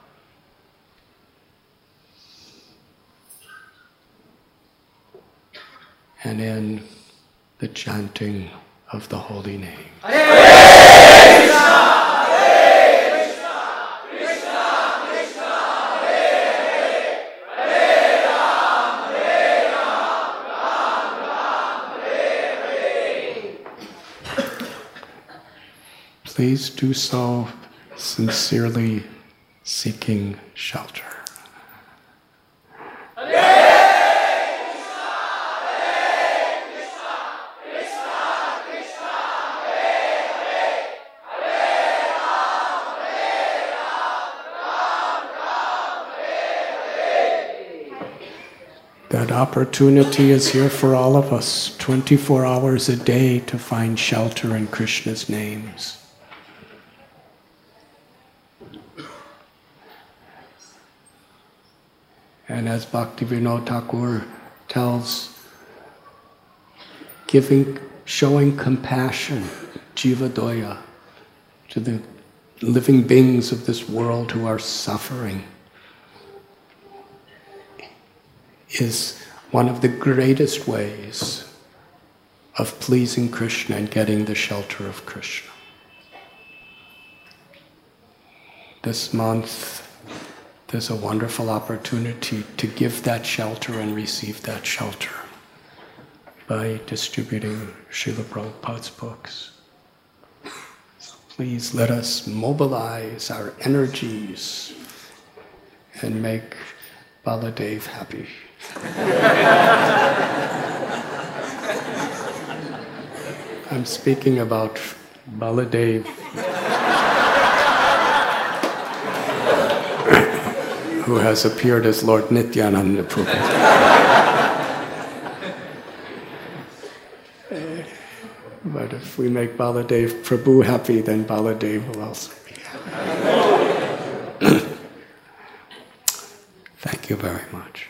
And in the chanting of the holy name. Hare Krishna! Hare Krishna! Krishna Krishna! Hare Hare! Hare Ram! Hare Ram! Ram Ram! Hare Hare! Please do so sincerely, seeking shelter. That opportunity is here for all of us, 24 hours a day, to find shelter in Krishna's names. And as Bhaktivinoda Thakur tells, showing compassion, jivadoya, to the living beings of this world who are suffering, is one of the greatest ways of pleasing Krishna and getting the shelter of Krishna. This month, there's a wonderful opportunity to give that shelter and receive that shelter by distributing Srila Prabhupada's books. So please let us mobilize our energies and make Baladev happy. I'm speaking about Baladev, who has appeared as Lord Nityananda Prabhu. But if we make Baladev Prabhu happy, then Baladev will also be happy. Thank you very much.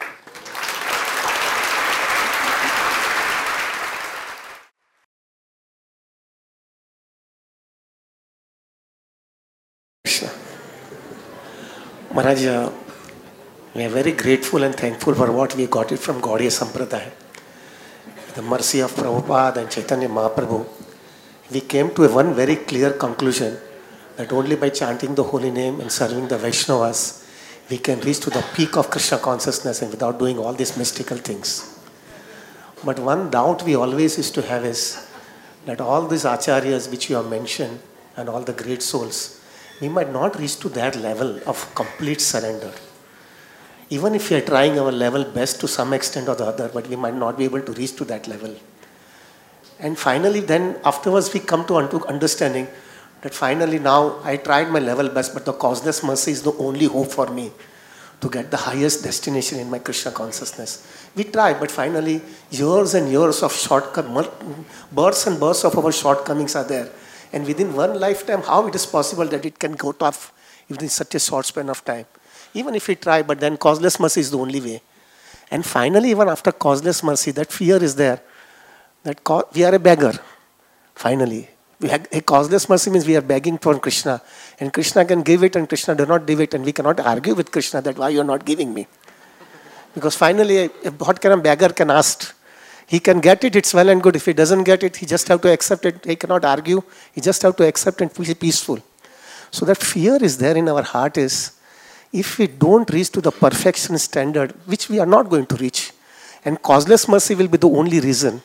Maharaj, we are very grateful and thankful for what we got it from Gaudiya Sampradaya. The mercy of Prabhupada and Chaitanya Mahaprabhu. We came to one very clear conclusion that only by chanting the holy name and serving the Vaishnavas, we can reach to the peak of Krishna consciousness and without doing all these mystical things. But one doubt we always used to have is that all these acharyas which you have mentioned and all the great souls, we might not reach to that level of complete surrender. Even if we are trying our level best to some extent or the other, but we might not be able to reach to that level. And finally, then afterwards we come to understanding that finally now I tried my level best, but the causeless mercy is the only hope for me to get the highest destination in my Krishna consciousness. We tried, but finally years and years of births and births of our shortcomings are there. And within one lifetime, how it is possible that it can go tough within such a short span of time? Even if we try, but then causeless mercy is the only way. And finally, even after causeless mercy, that fear is there. That we are a beggar, finally. A causeless mercy means we are begging for Krishna. And Krishna can give it and Krishna does not give it. And we cannot argue with Krishna that why you are not giving me. Because finally, what can a beggar can ask? He can get it, it's well and good. If he doesn't get it, he just have to accept it. He cannot argue. He just have to accept and be peaceful. So that fear is there in our heart is, if we don't reach to the perfection standard, which we are not going to reach, and causeless mercy will be the only reason,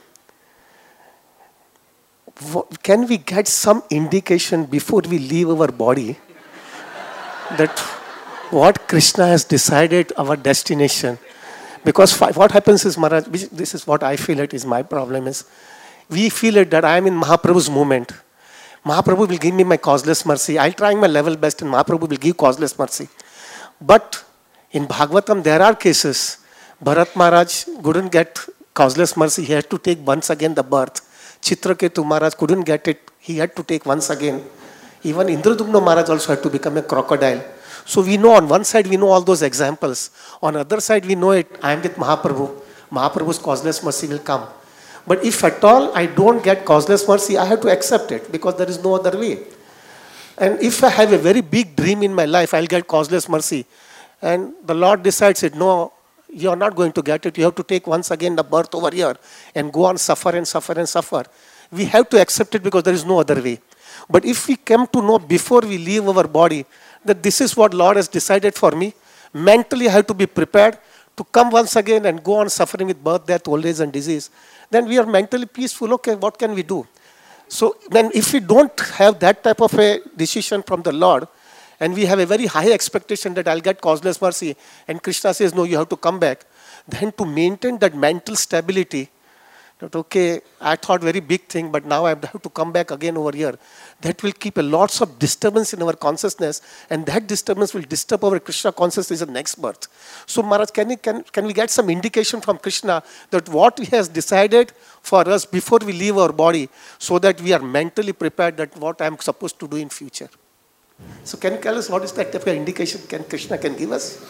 can we get some indication before we leave our body that what Krishna has decided our destination? Because what happens is, Maharaj, this is what I feel it is my problem is, we feel it that I am in Mahaprabhu's movement. Mahaprabhu will give me my causeless mercy. I'll try my level best and Mahaprabhu will give causeless mercy. But in Bhagavatam there are cases. Bharat Maharaj couldn't get causeless mercy. He had to take once again the birth. Chitraketu Maharaj couldn't get it. He had to take once again. Even Indradumna Maharaj also had to become a crocodile. So we know on one side we know all those examples. On the other side we know it. I am with Mahaprabhu. Mahaprabhu's causeless mercy will come. But if at all I don't get causeless mercy, I have to accept it because there is no other way. And if I have a very big dream in my life, I'll get causeless mercy. And the Lord decides it, no, you are not going to get it. You have to take once again the birth over here and go on suffer and suffer and suffer. We have to accept it because there is no other way. But if we come to know before we leave our body that this is what Lord has decided for me, mentally I have to be prepared to come once again and go on suffering with birth, death, old age and disease, then we are mentally peaceful. Okay, what can we do? So then if we don't have that type of a decision from the Lord, and we have a very high expectation that I'll get causeless mercy, and Krishna says, no, you have to come back, then to maintain that mental stability, that okay, I thought very big thing, but now I have to come back again over here, that will keep a lots of disturbance in our consciousness, and that disturbance will disturb our Krishna consciousness in the next birth. So Maharaj, can we get some indication from Krishna that what he has decided for us before we leave our body, so that we are mentally prepared that what I am supposed to do in future? So can you tell us what is that type of indication Krishna can give us?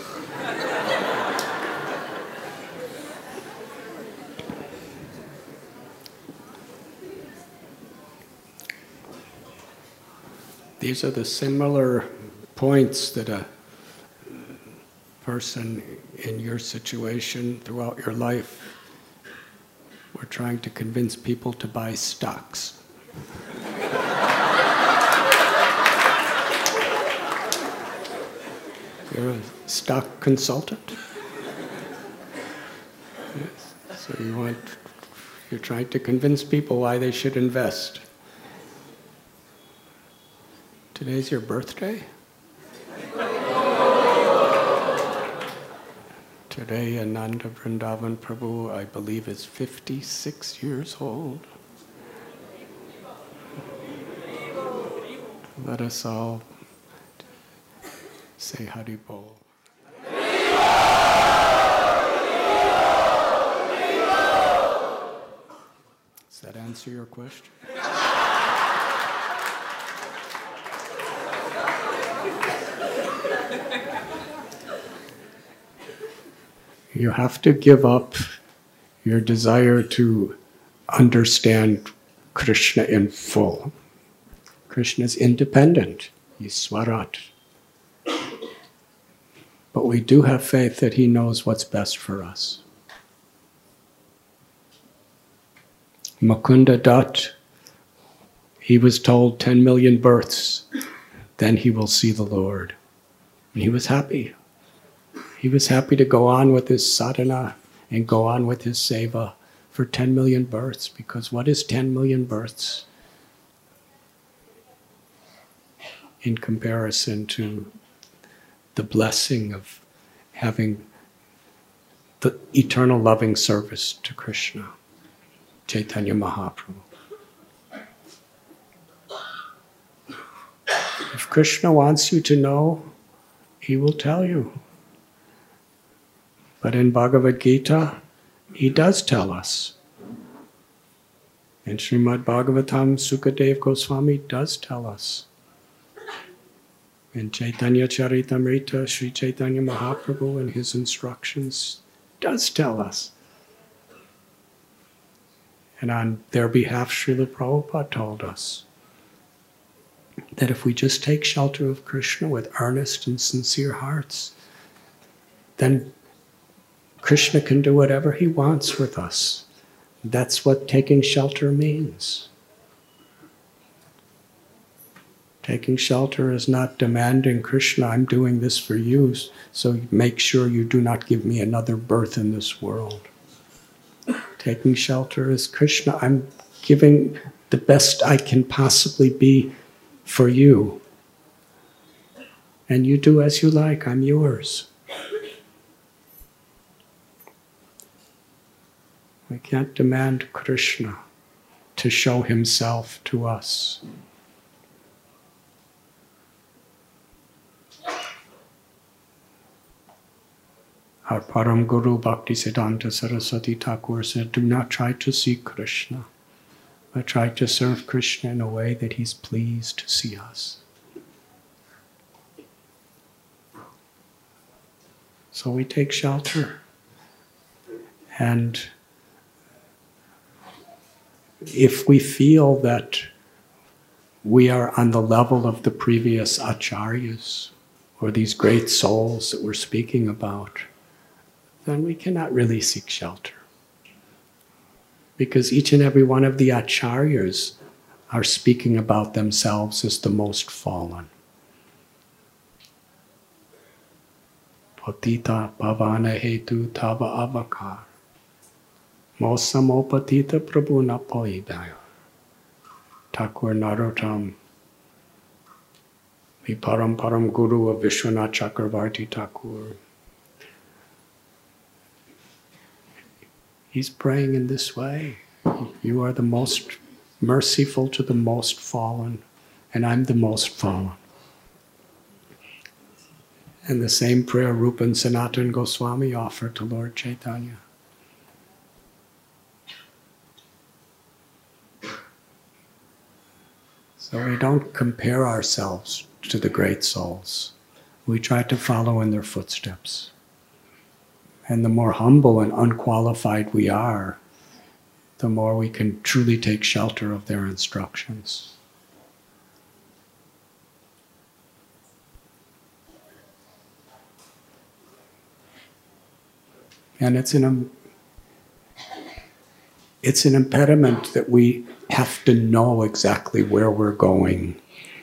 These are the similar points that a person in your situation throughout your life were trying to convince people to buy stocks. You're a stock consultant? Yes. So you're trying to convince people why they should invest. Today's your birthday? Today, Ananda Vrindavan Prabhu, I believe, is 56 years old. Let us all say Hari Bol. Does that answer your question? You have to give up your desire to understand Krishna in full. Krishna is independent. He's Swarat. But we do have faith that he knows what's best for us. Mukunda Dutt, he was told 10 million births, then he will see the Lord. And he was happy. He was happy to go on with his sadhana and go on with his seva for 10 million births, because what is 10 million births in comparison to the blessing of having the eternal loving service to Krishna, Chaitanya Mahaprabhu. If Krishna wants you to know, he will tell you. But in Bhagavad Gita, he does tell us. And Srimad Bhagavatam, Sukadev Goswami does tell us. In Chaitanya Charitamrita, Sri Chaitanya Mahaprabhu in his instructions does tell us. And on their behalf, Srila Prabhupada told us that if we just take shelter of Krishna with earnest and sincere hearts, then Krishna can do whatever he wants with us. That's what taking shelter means. Taking shelter is not demanding, Krishna, I'm doing this for you, so make sure you do not give me another birth in this world. Taking shelter is, Krishna, I'm giving the best I can possibly be for you. And you do as you like, I'm yours. We can't demand Krishna to show himself to us. Our Param Guru Bhaktisiddhanta Saraswati Thakur said, do not try to see Krishna, but try to serve Krishna in a way that he's pleased to see us. So we take shelter. And if we feel that we are on the level of the previous acharyas, or these great souls that we're speaking about, then we cannot really seek shelter. Because each and every one of the acharyas are speaking about themselves as the most fallen. Patita pavana hetu tava avakar. Mosamopatita prabhu napoibaya. Thakur Narottam, the Param Guru of Vishwanath Chakravarti Thakur. He's praying in this way. You are the most merciful to the most fallen, and I'm the most fallen. And the same prayer Rupa and Sanatana Goswami offered to Lord Chaitanya. So we don't compare ourselves to the great souls. We try to follow in their footsteps. And the more humble and unqualified we are, the more we can truly take shelter of their instructions. And it's an impediment that we have to know exactly where we're going.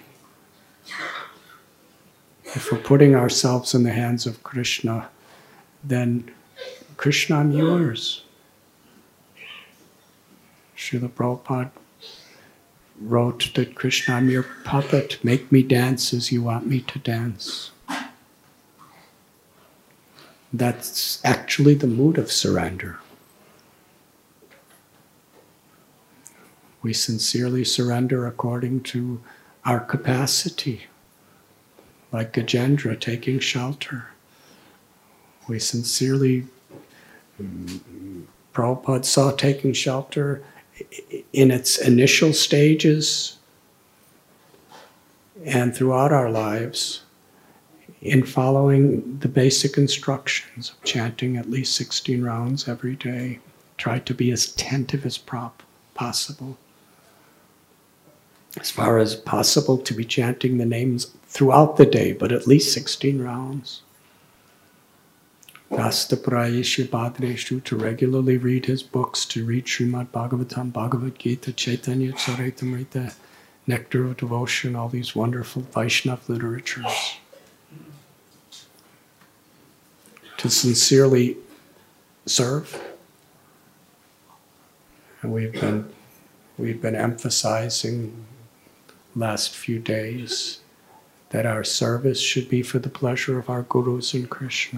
If we're putting ourselves in the hands of Krishna, then Krishna, I'm yours. Srila Prabhupada wrote that Krishna, I'm your puppet. Make me dance as you want me to dance. That's actually the mood of surrender. We sincerely surrender according to our capacity, like Gajendra taking shelter. We sincerely, Prabhupada saw taking shelter in its initial stages and throughout our lives in following the basic instructions of chanting at least 16 rounds every day. Try to be as attentive as possible. As far as possible, to be chanting the names throughout the day, but at least 16 rounds. Rastaprayeshu Bhadreshu, to regularly read his books, to read Srimad Bhagavatam, Bhagavad Gita, Chaitanya Charitamrita, Nectar of Devotion, all these wonderful Vaishnava literatures. To sincerely serve And we've been emphasizing last few days that our service should be for the pleasure of our gurus and Krishna.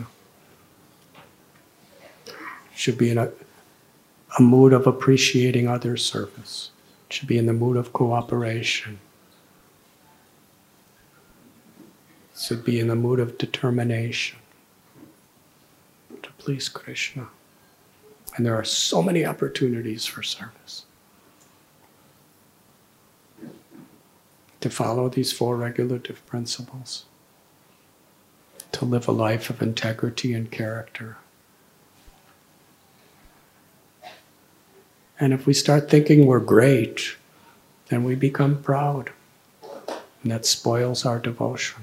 Should be in a mood of appreciating others' service. Should be in the mood of cooperation. Should be in the mood of determination to please Krishna. And there are so many opportunities for service. To follow these four regulative principles. To live a life of integrity and character. And if we start thinking we're great, then we become proud. And that spoils our devotion.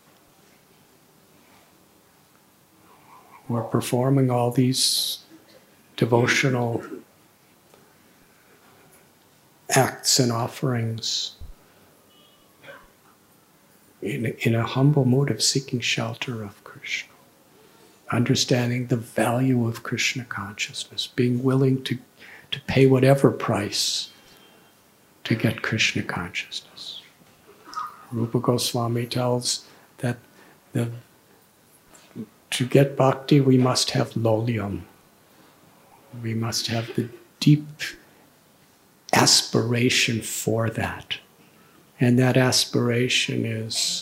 We're performing all these devotional acts and offerings in a humble mood of seeking shelter of Krishna. Understanding the value of Krishna consciousness, being willing to pay whatever price to get Krishna consciousness. Rupa Goswami tells that to get bhakti we must have lolyam. We must have the deep aspiration for that. And that aspiration is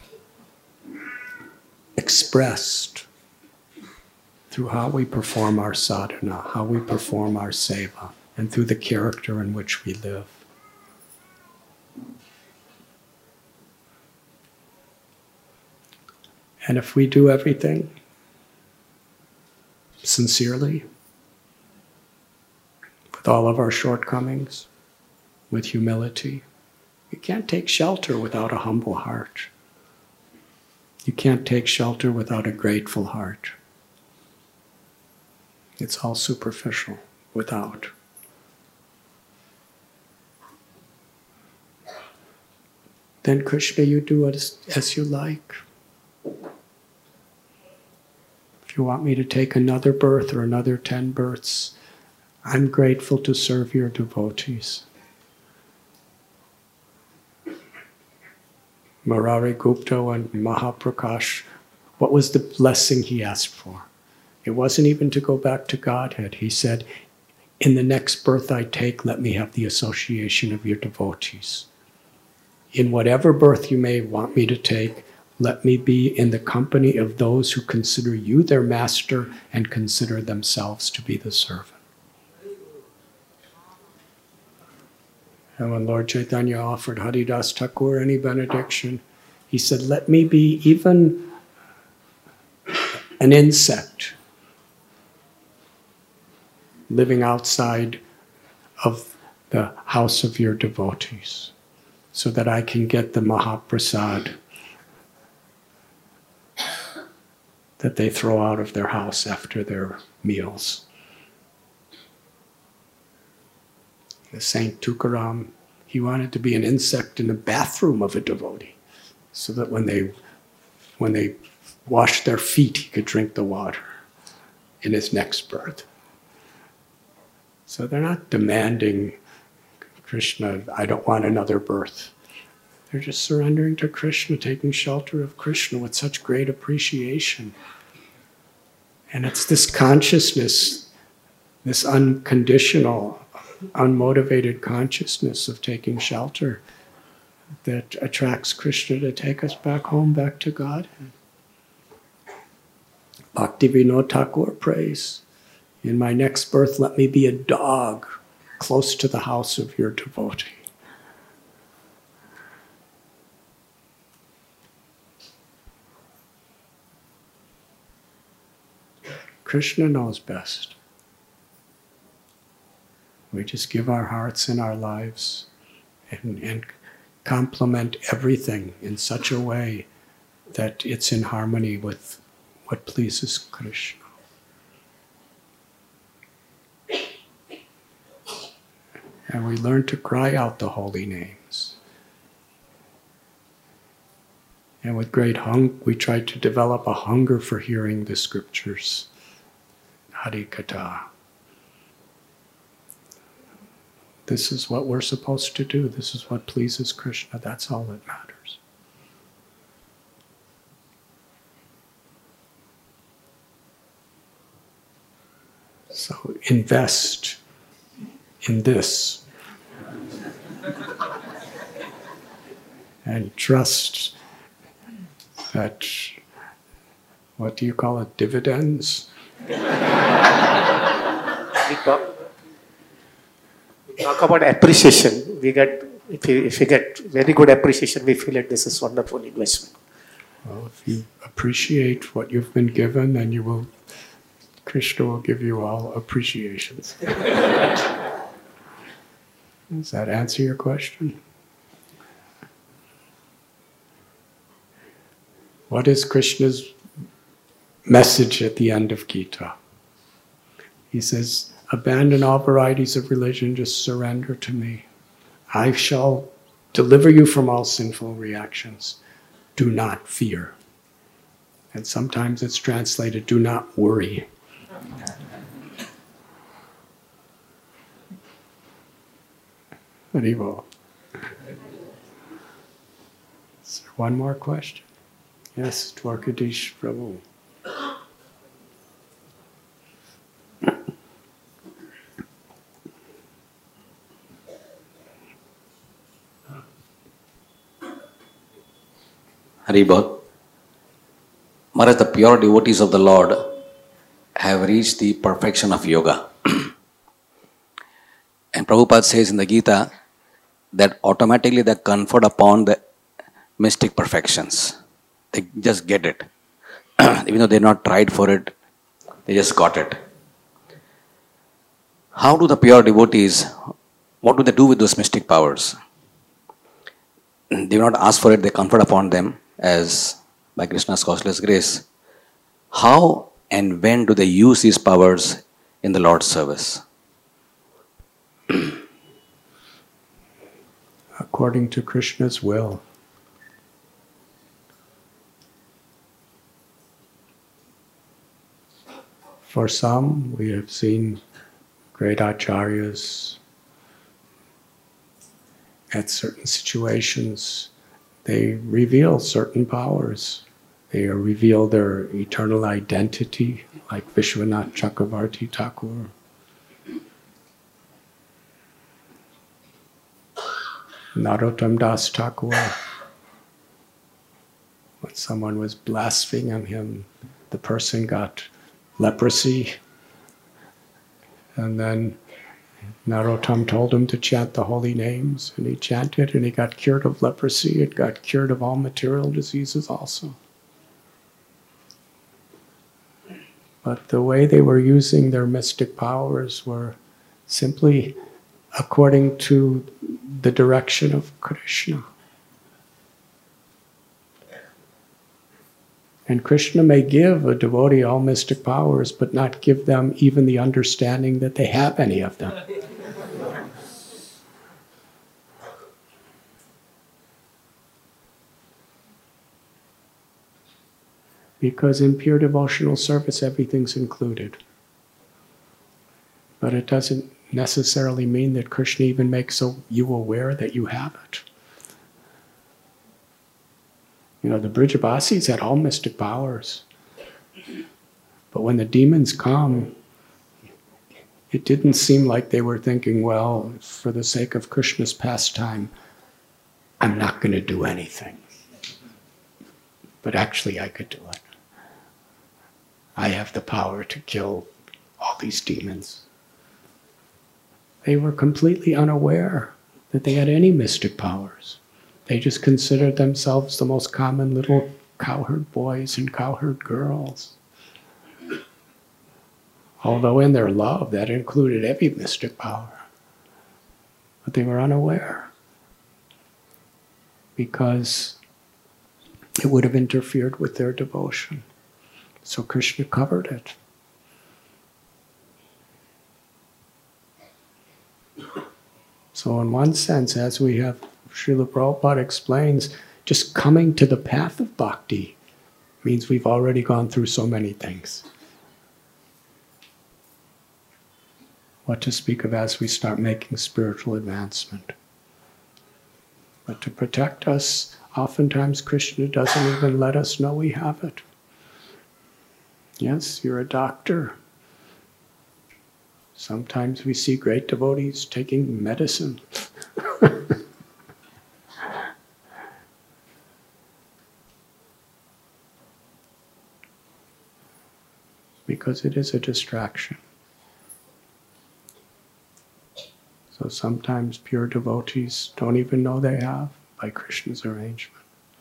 expressed through how we perform our sadhana, how we perform our seva, and through the character in which we live. And if we do everything sincerely, with all of our shortcomings, with humility, you can't take shelter without a humble heart. You can't take shelter without a grateful heart. It's all superficial without. Then Krishna, you do as you like. If you want me to take another birth or another 10 births, I'm grateful to serve your devotees. Murari Gupta and Mahaprakash, what was the blessing he asked for? It wasn't even to go back to Godhead. He said, in the next birth I take, let me have the association of your devotees. In whatever birth you may want me to take, let me be in the company of those who consider you their master and consider themselves to be the servant. And when Lord Chaitanya offered Haridas Thakur any benediction, he said, let me be even an insect living outside of the house of your devotees, so that I can get the Mahaprasad that they throw out of their house after their meals. The Saint Tukaram, he wanted to be an insect in the bathroom of a devotee, so that when they washed their feet, he could drink the water in his next birth. So they're not demanding, Krishna, I don't want another birth. They're just surrendering to Krishna, taking shelter of Krishna with such great appreciation. And it's this consciousness, this unconditional, unmotivated consciousness of taking shelter that attracts Krishna to take us back home, back to God. Bhaktivinoda Thakur prays, in my next birth, let me be a dog close to the house of your devotee. Krishna knows best. We just give our hearts and our lives and complement everything in such a way that it's in harmony with what pleases Krishna. And we learn to cry out the holy names. And with great hunger, we try to develop a hunger for hearing the scriptures. Harikatha. this is what we're supposed to do. This is what pleases Krishna. That's all that matters. So invest in this. And trust that, what do you call it, dividends? We talk about appreciation. If we get very good appreciation, we feel that this is wonderful investment. Well, if you appreciate what you've been given, then Krishna will give you all appreciations. Does that answer your question? What is Krishna's message at the end of Gita? He says, abandon all varieties of religion, just surrender to me. I shall deliver you from all sinful reactions. Do not fear. And sometimes it's translated, do not worry. Haribol. Is there one more question? Yes, Dwarkadish Prabhu. Haribol. Maharaj, the pure devotees of the Lord have reached the perfection of yoga. And Prabhupada says in the Gita that automatically they conferred upon the mystic perfections. They just get it. Even though they've not tried for it, they just got it. How do the pure devotees, what do they do with those mystic powers? They do not ask for it, they conferred upon them as by Krishna's causeless grace. How and when do they use these powers in the Lord's service? According to Krishna's will. For some, we have seen great acharyas at certain situations. They reveal certain powers. They reveal their eternal identity, like Vishwanath Chakravarti Thakur. Narottam Das Thakur. When someone was blaspheming him, the person got leprosy, and then Narottam told him to chant the holy names, and he chanted, and he got cured of leprosy. It got cured of all material diseases also. But the way they were using their mystic powers were simply according to the direction of Krishna. And Krishna may give a devotee all mystic powers, but not give them even the understanding that they have any of them. Because in pure devotional service, everything's included. But it doesn't necessarily mean that Krishna even makes you aware that you have it. You know, the Brijabasis had all mystic powers. But when the demons come, it didn't seem like they were thinking, well, for the sake of Krishna's pastime, I'm not going to do anything. But actually I could do it. I have the power to kill all these demons. They were completely unaware that they had any mystic powers. They just considered themselves the most common little cowherd boys and cowherd girls. Although in their love, that included every mystic power. But they were unaware, because it would have interfered with their devotion. So Krishna covered it. So in one sense, as we have Srila Prabhupada explains, just coming to the path of bhakti means we've already gone through so many things. What to speak of as we start making spiritual advancement. But to protect us, oftentimes Krishna doesn't even let us know we have it. Yes, you're a doctor. Sometimes we see great devotees taking medicine. Because it is a distraction. So sometimes pure devotees don't even know they have by Krishna's arrangement.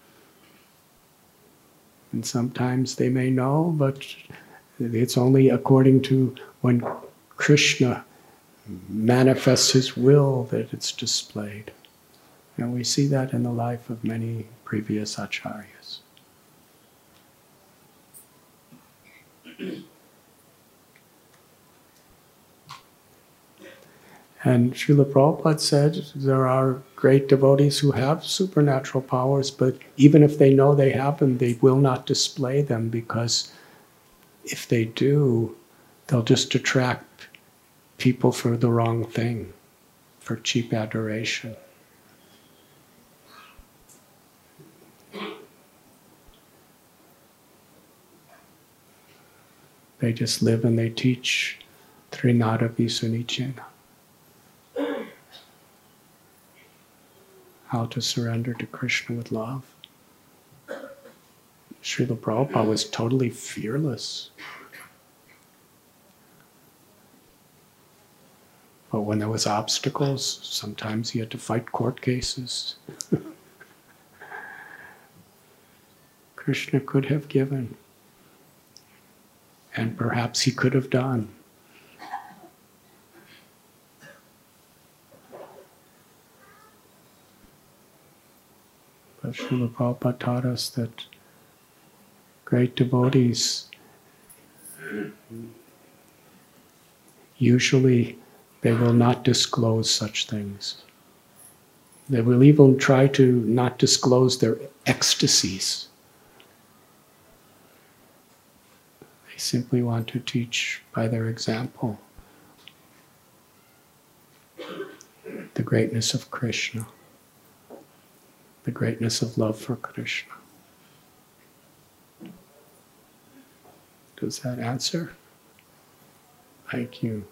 And sometimes they may know, but it's only according to when Krishna manifests his will that it's displayed. And we see that in the life of many previous acharyas. And Srila Prabhupada said there are great devotees who have supernatural powers, but even if they know they have them, they will not display them, because if they do, they'll just attract people for the wrong thing, for cheap adoration. They just live and they teach Trinada Visunichena. How to surrender to Krishna with love. Srila Prabhupada was totally fearless. But when there was obstacles, sometimes he had to fight court cases. Krishna could have given, and perhaps he could have done. But Srila Prabhupada taught us that great devotees, usually they will not disclose such things. They will even try to not disclose their ecstasies. They simply want to teach by their example the greatness of Krishna, the greatness of love for Krishna. Does that answer? Thank you.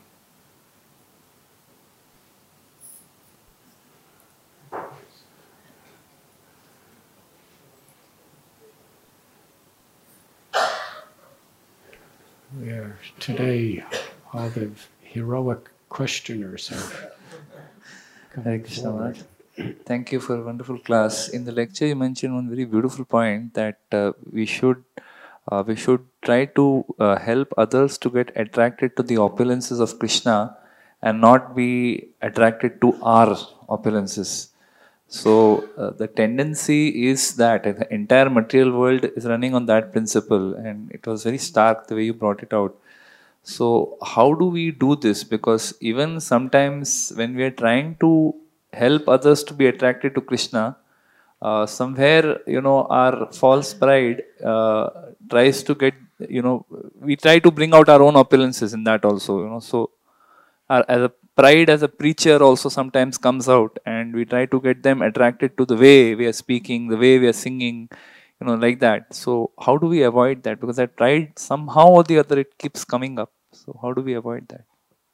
Where today all the heroic questioners are Hare Krishna Maharaj. Thank you for a wonderful class. In the lecture, you mentioned one very beautiful point that we should try to help others to get attracted to the opulences of Krishna and not be attracted to our opulences. So the tendency is that the entire material world is running on that principle, and it was very stark the way you brought it out. So how do we do this? Because even sometimes when we are trying to help others to be attracted to Krishna, somewhere, our false pride tries to get, we try to bring out our own opulences in that also, So as a pride as a preacher also sometimes comes out, and we try to get them attracted to the way we are speaking, the way we are singing, like that. So how do we avoid that? Because that pride somehow or the other, it keeps coming up. So how do we avoid that?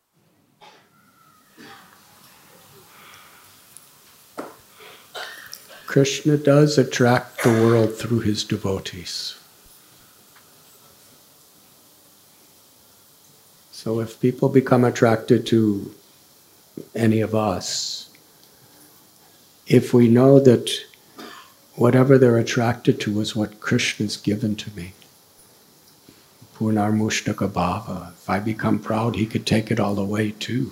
Krishna does attract the world through his devotees. So if people become attracted to any of us, if we know that whatever they're attracted to is what Krishna's given to me, Purnarmushtaka Bhava, if I become proud, he could take it all away too.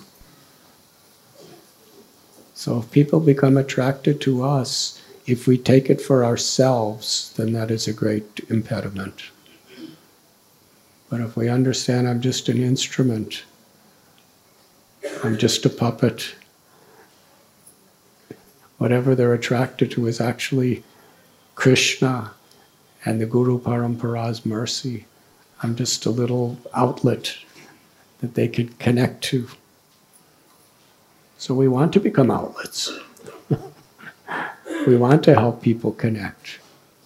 So if people become attracted to us, if we take it for ourselves, then that is a great impediment. But if we understand I'm just an instrument, I'm just a puppet, whatever they're attracted to is actually Krishna and the Guru Parampara's mercy. I'm just a little outlet that they could connect to. So we want to become outlets. We want to help people connect.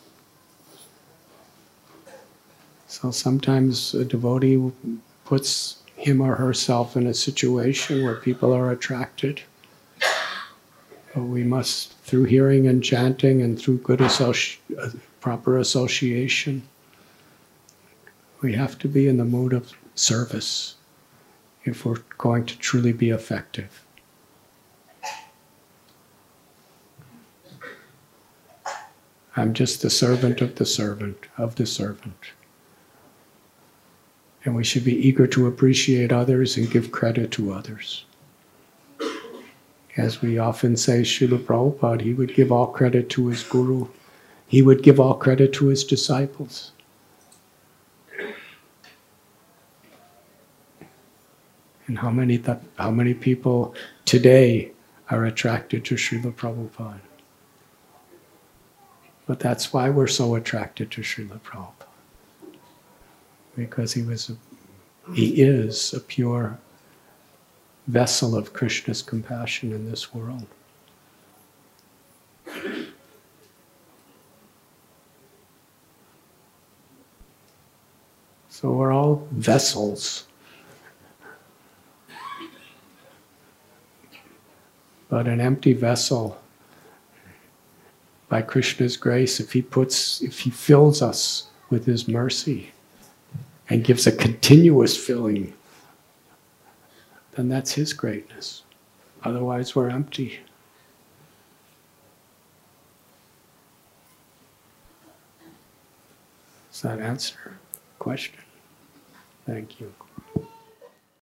So sometimes a devotee puts him or herself in a situation where people are attracted. But we must, through hearing and chanting and through good proper association, we have to be in the mood of service if we're going to truly be effective. I'm just the servant of the servant of the servant. And we should be eager to appreciate others and give credit to others. As we often say, Srila Prabhupada, he would give all credit to his guru. He would give all credit to his disciples. And how many people today are attracted to Srila Prabhupada? But that's why we're so attracted to Srila Prabhupada. Because he is a pure vessel of Krishna's compassion in this world. So we're all vessels. But an empty vessel, by Krishna's grace, if he fills us with his mercy and gives a continuous filling, then that's his greatness. Otherwise, we're empty. Does that answer the question? Thank you.